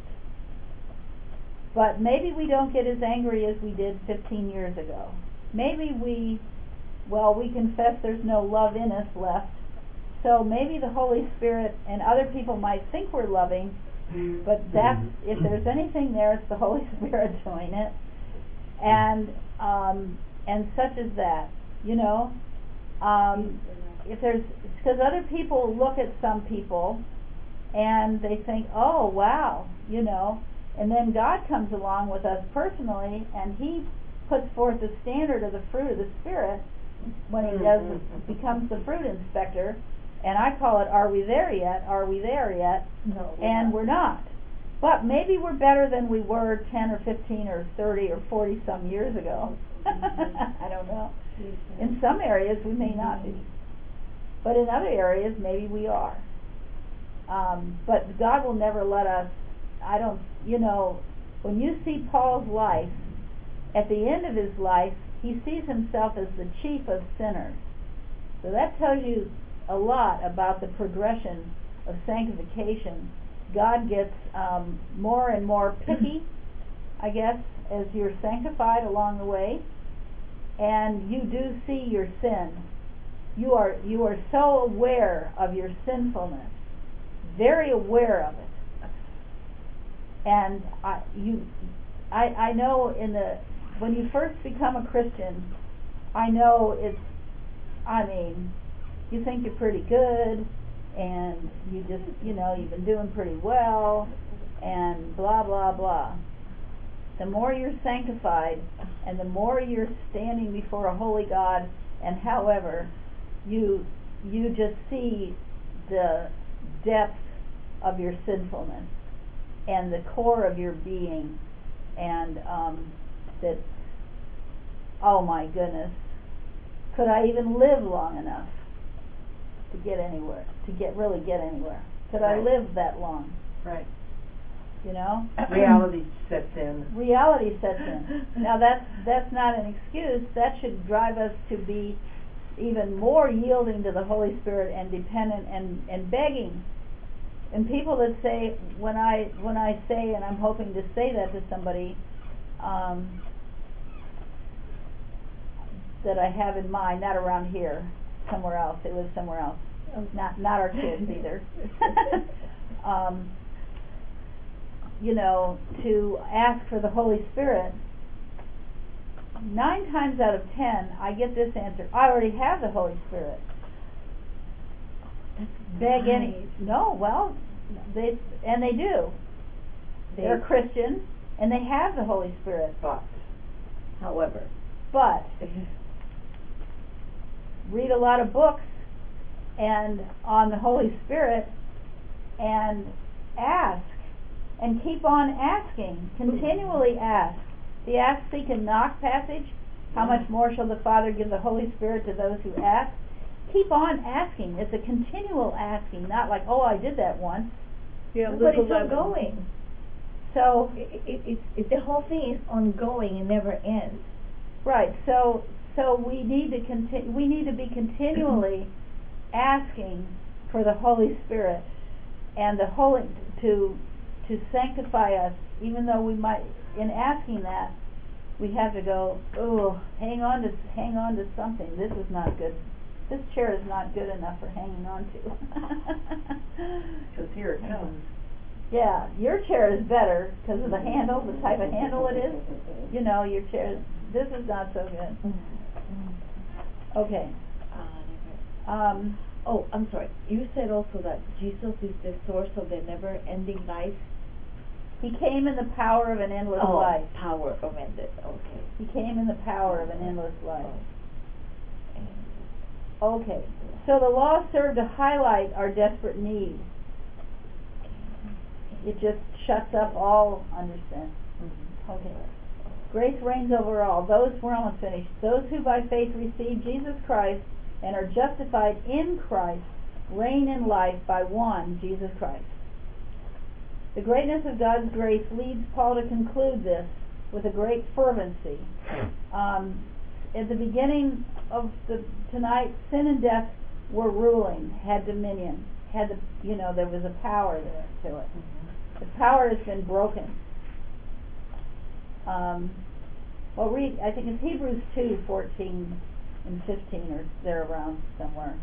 But maybe we don't get as angry as we did fifteen years ago. Maybe we, well, we confess there's no love in us left. So maybe the Holy Spirit and other people might think we're loving, but that's, if there's anything there, it's the Holy Spirit doing it. And um, and such as that, you know. Um, if there's, because other people look at some people and they think, oh, wow, you know. And then God comes along with us personally, and He puts forth the standard of the fruit of the Spirit when He does becomes the fruit inspector. And I call it, are we there yet? Are we there yet? No. And we're not. But maybe we're better than we were ten or fifteen or thirty or forty some years ago. I don't know. In some areas we may not be. But in other areas maybe we are. Um, but God will never let us, I don't, you know, when you see Paul's life, at the end of his life, he sees himself as the chief of sinners. So that tells you a lot about the progression of sanctification. God gets um, more and more picky, I guess, as you're sanctified along the way, and you do see your sin you are you are so aware of your sinfulness, very aware of it. And I you I I know in the when you first become a Christian, I know it's I mean, you think you're pretty good and you just, you know, you've been doing pretty well and blah blah blah. The more you're sanctified and the more you're standing before a holy God, and however you you just see the depth of your sinfulness and the core of your being, and um, that, oh my goodness, could I even live long enough to get anywhere, to get really get anywhere? Could Right. I live that long? Right. You know? Reality sets in. Reality sets in. Now that's that's not an excuse. That should drive us to be even more yielding to the Holy Spirit and dependent and, and begging. And people that say, when I when I say, and I'm hoping to say that to somebody um, that I have in mind, not around here, somewhere else. It was somewhere else. Not not our kids either. um, you know, to ask for the Holy Spirit. Nine times out of ten, I get this answer: I already have the Holy Spirit. Beg any? No, well, they and they do. They're Christian and they have the Holy Spirit. But, however, But read a lot of books and on the Holy Spirit and ask and keep on asking. Continually ask. The ask, seek, and knock passage. How much more shall the Father give the Holy Spirit to those who ask? Keep on asking. It's a continual asking, not like, oh, I did that once. Yeah, but Luke it's eleven. ongoing. So, It, it, it, it, the whole thing is ongoing and never ends. right. So, so we need to continue. We need to be continually asking for the Holy Spirit and the Holy to to sanctify us. Even though we might, in asking that, we have to go, oh, hang on to hang on to something. This is not good. This chair is not good enough for hanging on to. Because here it comes. Yeah, your chair is better because of the handle, the type of handle it is. You know, your chair. This is not so good. Okay. Um, Oh, I'm sorry. You said also that Jesus is the source of the never-ending life. he came in the power of an endless Oh, life. power of endless. Okay. He came in the power of an endless life. Okay. So the law served to highlight our desperate need. It just shuts up all understand. Okay. Grace reigns over all. Those, we're almost finished. Those who by faith receive Jesus Christ and are justified in Christ reign in life by one, Jesus Christ. The greatness of God's grace leads Paul to conclude this with a great fervency. Um, at the beginning of the tonight, sin and death were ruling, had dominion, had the you know there was a power there to it. The power has been broken. Um, well, read. I think it's Hebrews two fourteen and fifteen, or there around somewhere.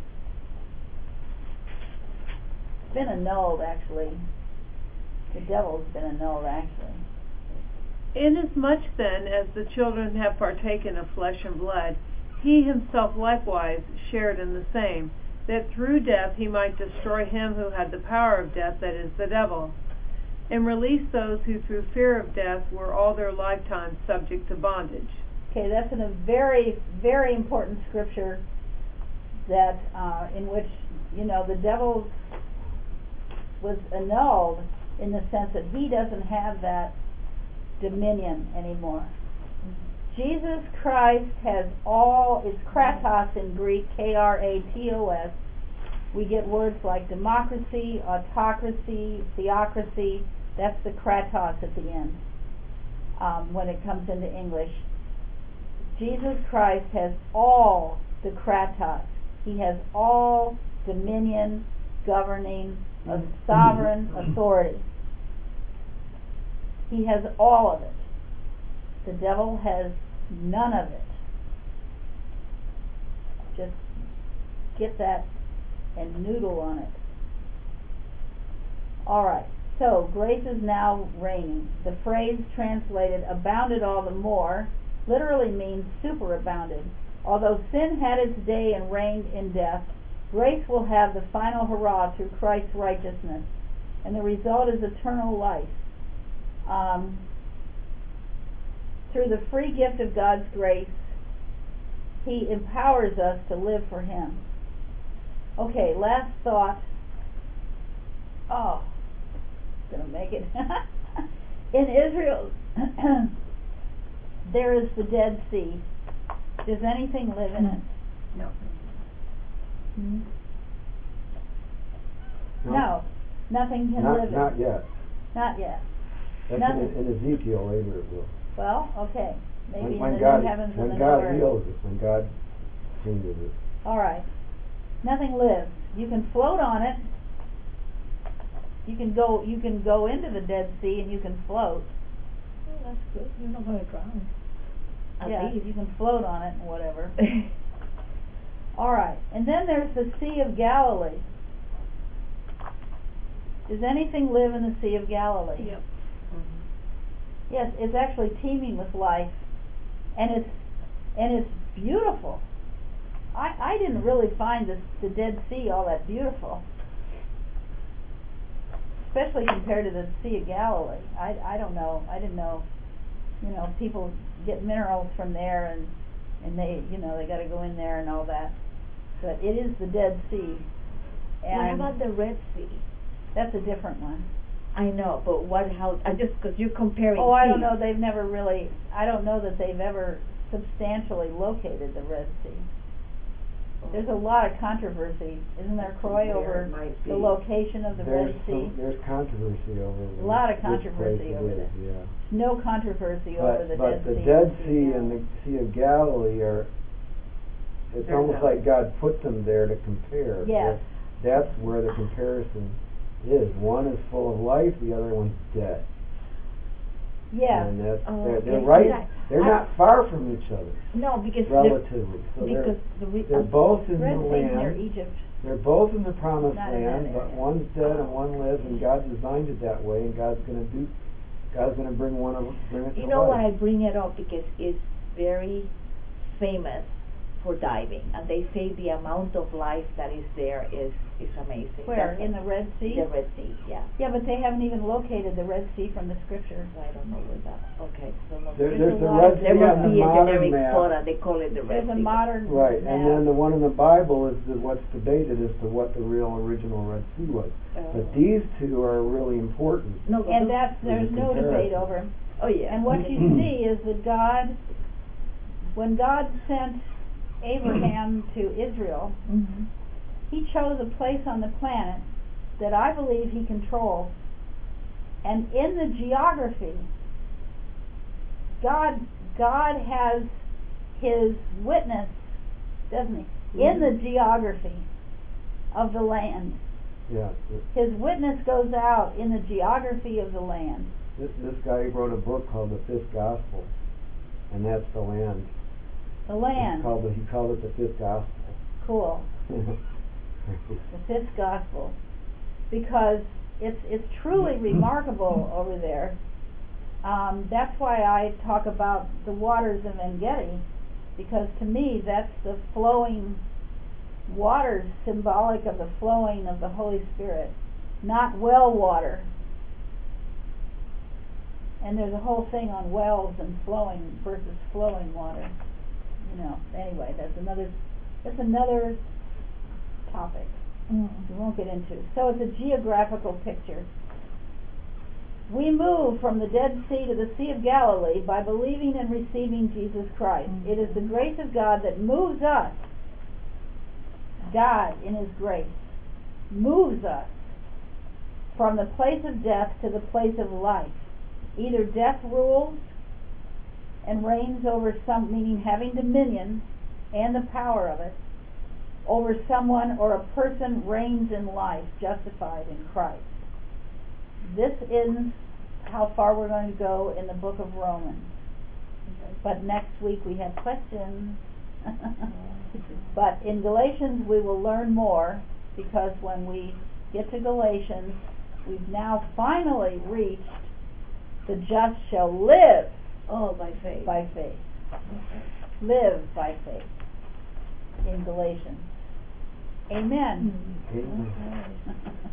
It's been annulled, actually. The devil's been annulled, actually. Inasmuch then as the children have partaken of flesh and blood, he himself likewise shared in the same, that through death he might destroy him who had the power of death, that is, the devil, and release those who through fear of death were all their lifetime subject to bondage. Okay, that's in a very, very important scripture that uh, in which, you know, the devil was annulled in the sense that he doesn't have that dominion anymore. Jesus Christ has all, it's kratos in Greek, K R A T O S. We get words like democracy, autocracy, theocracy. That's the kratos at the end um, when it comes into English. Jesus Christ has all the kratos. He has all dominion, governing, a sovereign authority. He has all of it. The devil has none of it. Just get that and noodle on it. Alright, so grace is now reigning. The phrase translated abounded all the more literally means superabounded. Although sin had its day and reigned in death, grace will have the final hurrah through Christ's righteousness, and the result is eternal life. Um, through the free gift of God's grace, He empowers us to live for Him. Okay, last thought. Oh, gonna make it. In Israel, there is the Dead Sea. Does anything live in it? No. Hmm? No. No, nothing can Not, live in not it. yet. Not yet. That's Nothing. in, in Ezekiel later it will. Well, okay. Maybe When, when in the God, new heavens when and the God new earth. heals it, when God changes it. All right. Nothing lives. You can float on it. You can go. You can go into the Dead Sea and you can float. Oh, that's good. You're not going to drown. At yeah, least. you can float on it and whatever. All right. And then there's the Sea of Galilee. Does anything live in the Sea of Galilee? Yep. Yes, it's actually teeming with life, and it's and it's beautiful. I I didn't really find this the Dead Sea all that beautiful, especially compared to the Sea of Galilee. I I don't know. I didn't know. You know, people get minerals from there, and and they you know they got to go in there and all that. But it is the Dead Sea. And what about the Red Sea? That's a different one. I know, but what? How? I just because you're comparing. Oh, I don't seas. know. They've never really. I don't know that they've ever substantially located the Red Sea. There's a lot of controversy, isn't there, Croy, There over might be. the location of the There's Red Sea? some, there's controversy over A lot of which controversy place it over is, this. Yeah. No controversy over But, the but Dead the Sea. Dead Sea and the Sea of Galilee are, it's They're almost not. like God put them there to compare. Yes. That- That's where the comparison is. One is full of life, the other one's dead. Yeah. And that's, Oh, they're, they're okay. right, Yeah. they're I- not far from each other, No, because they're- relatively. So they're, because the re- they're both in Red the Sea's near land. Egypt. They're both in the promised Not in that land, but area. one's dead and one lives, and God designed it that way, and God's going to do, God's going to bring one of bring it to You know life. what, I bring it up because it's very famous for diving, and they say the amount of life that is there is is amazing. Where? That's In the Red Sea? the Red Sea, yeah. Yeah, but they haven't even located the Red Sea from the scripture. So I don't know where that. Okay, so no. There, There's there's a the lot Red of- Sea There must on be the a modern generic map. photo. They call it the Red There's a Sea. modern Right, map. and then the one in the Bible is the, what's debated as to what the real original Red Sea was. Oh. But these two are really important. No, but and those- that's there's no comparison. debate over 'em. Oh yeah. And what you see is that God, when God sent Abraham to Israel, Mm-hmm. He chose a place on the planet that I believe He controls. And in the geography, God God has His witness, doesn't He? In the geography of the land. Yeah, His witness goes out in the geography of the land. this, this guy wrote a book called The Fifth Gospel, and that's the land. The It's land. called the, he called it the Fifth Gospel. Cool. The fifth gospel, because it's it's truly remarkable over there. Um, that's why I talk about the waters of En-Gedi, because to me that's the flowing waters, symbolic of the flowing of the Holy Spirit, not well water. And there's a whole thing on wells and flowing versus flowing water. You know. Anyway, that's another that's another topic we won't get into. So it's a geographical picture. We move from the Dead Sea to the Sea of Galilee by believing and receiving Jesus Christ. Mm-hmm. It is the grace of God that moves us. God, in His grace, moves us from the place of death to the place of life. Either death rules and reigns over some, meaning having dominion and the power of it, over someone, or a person reigns in life, justified in Christ. This is how far we're going to go in the book of Romans. But next week we have questions. But in Galatians we will learn more, because when we get to Galatians, we've now finally reached the just shall live Oh, by faith. by faith. Live by faith in Galatians. Amen. Amen.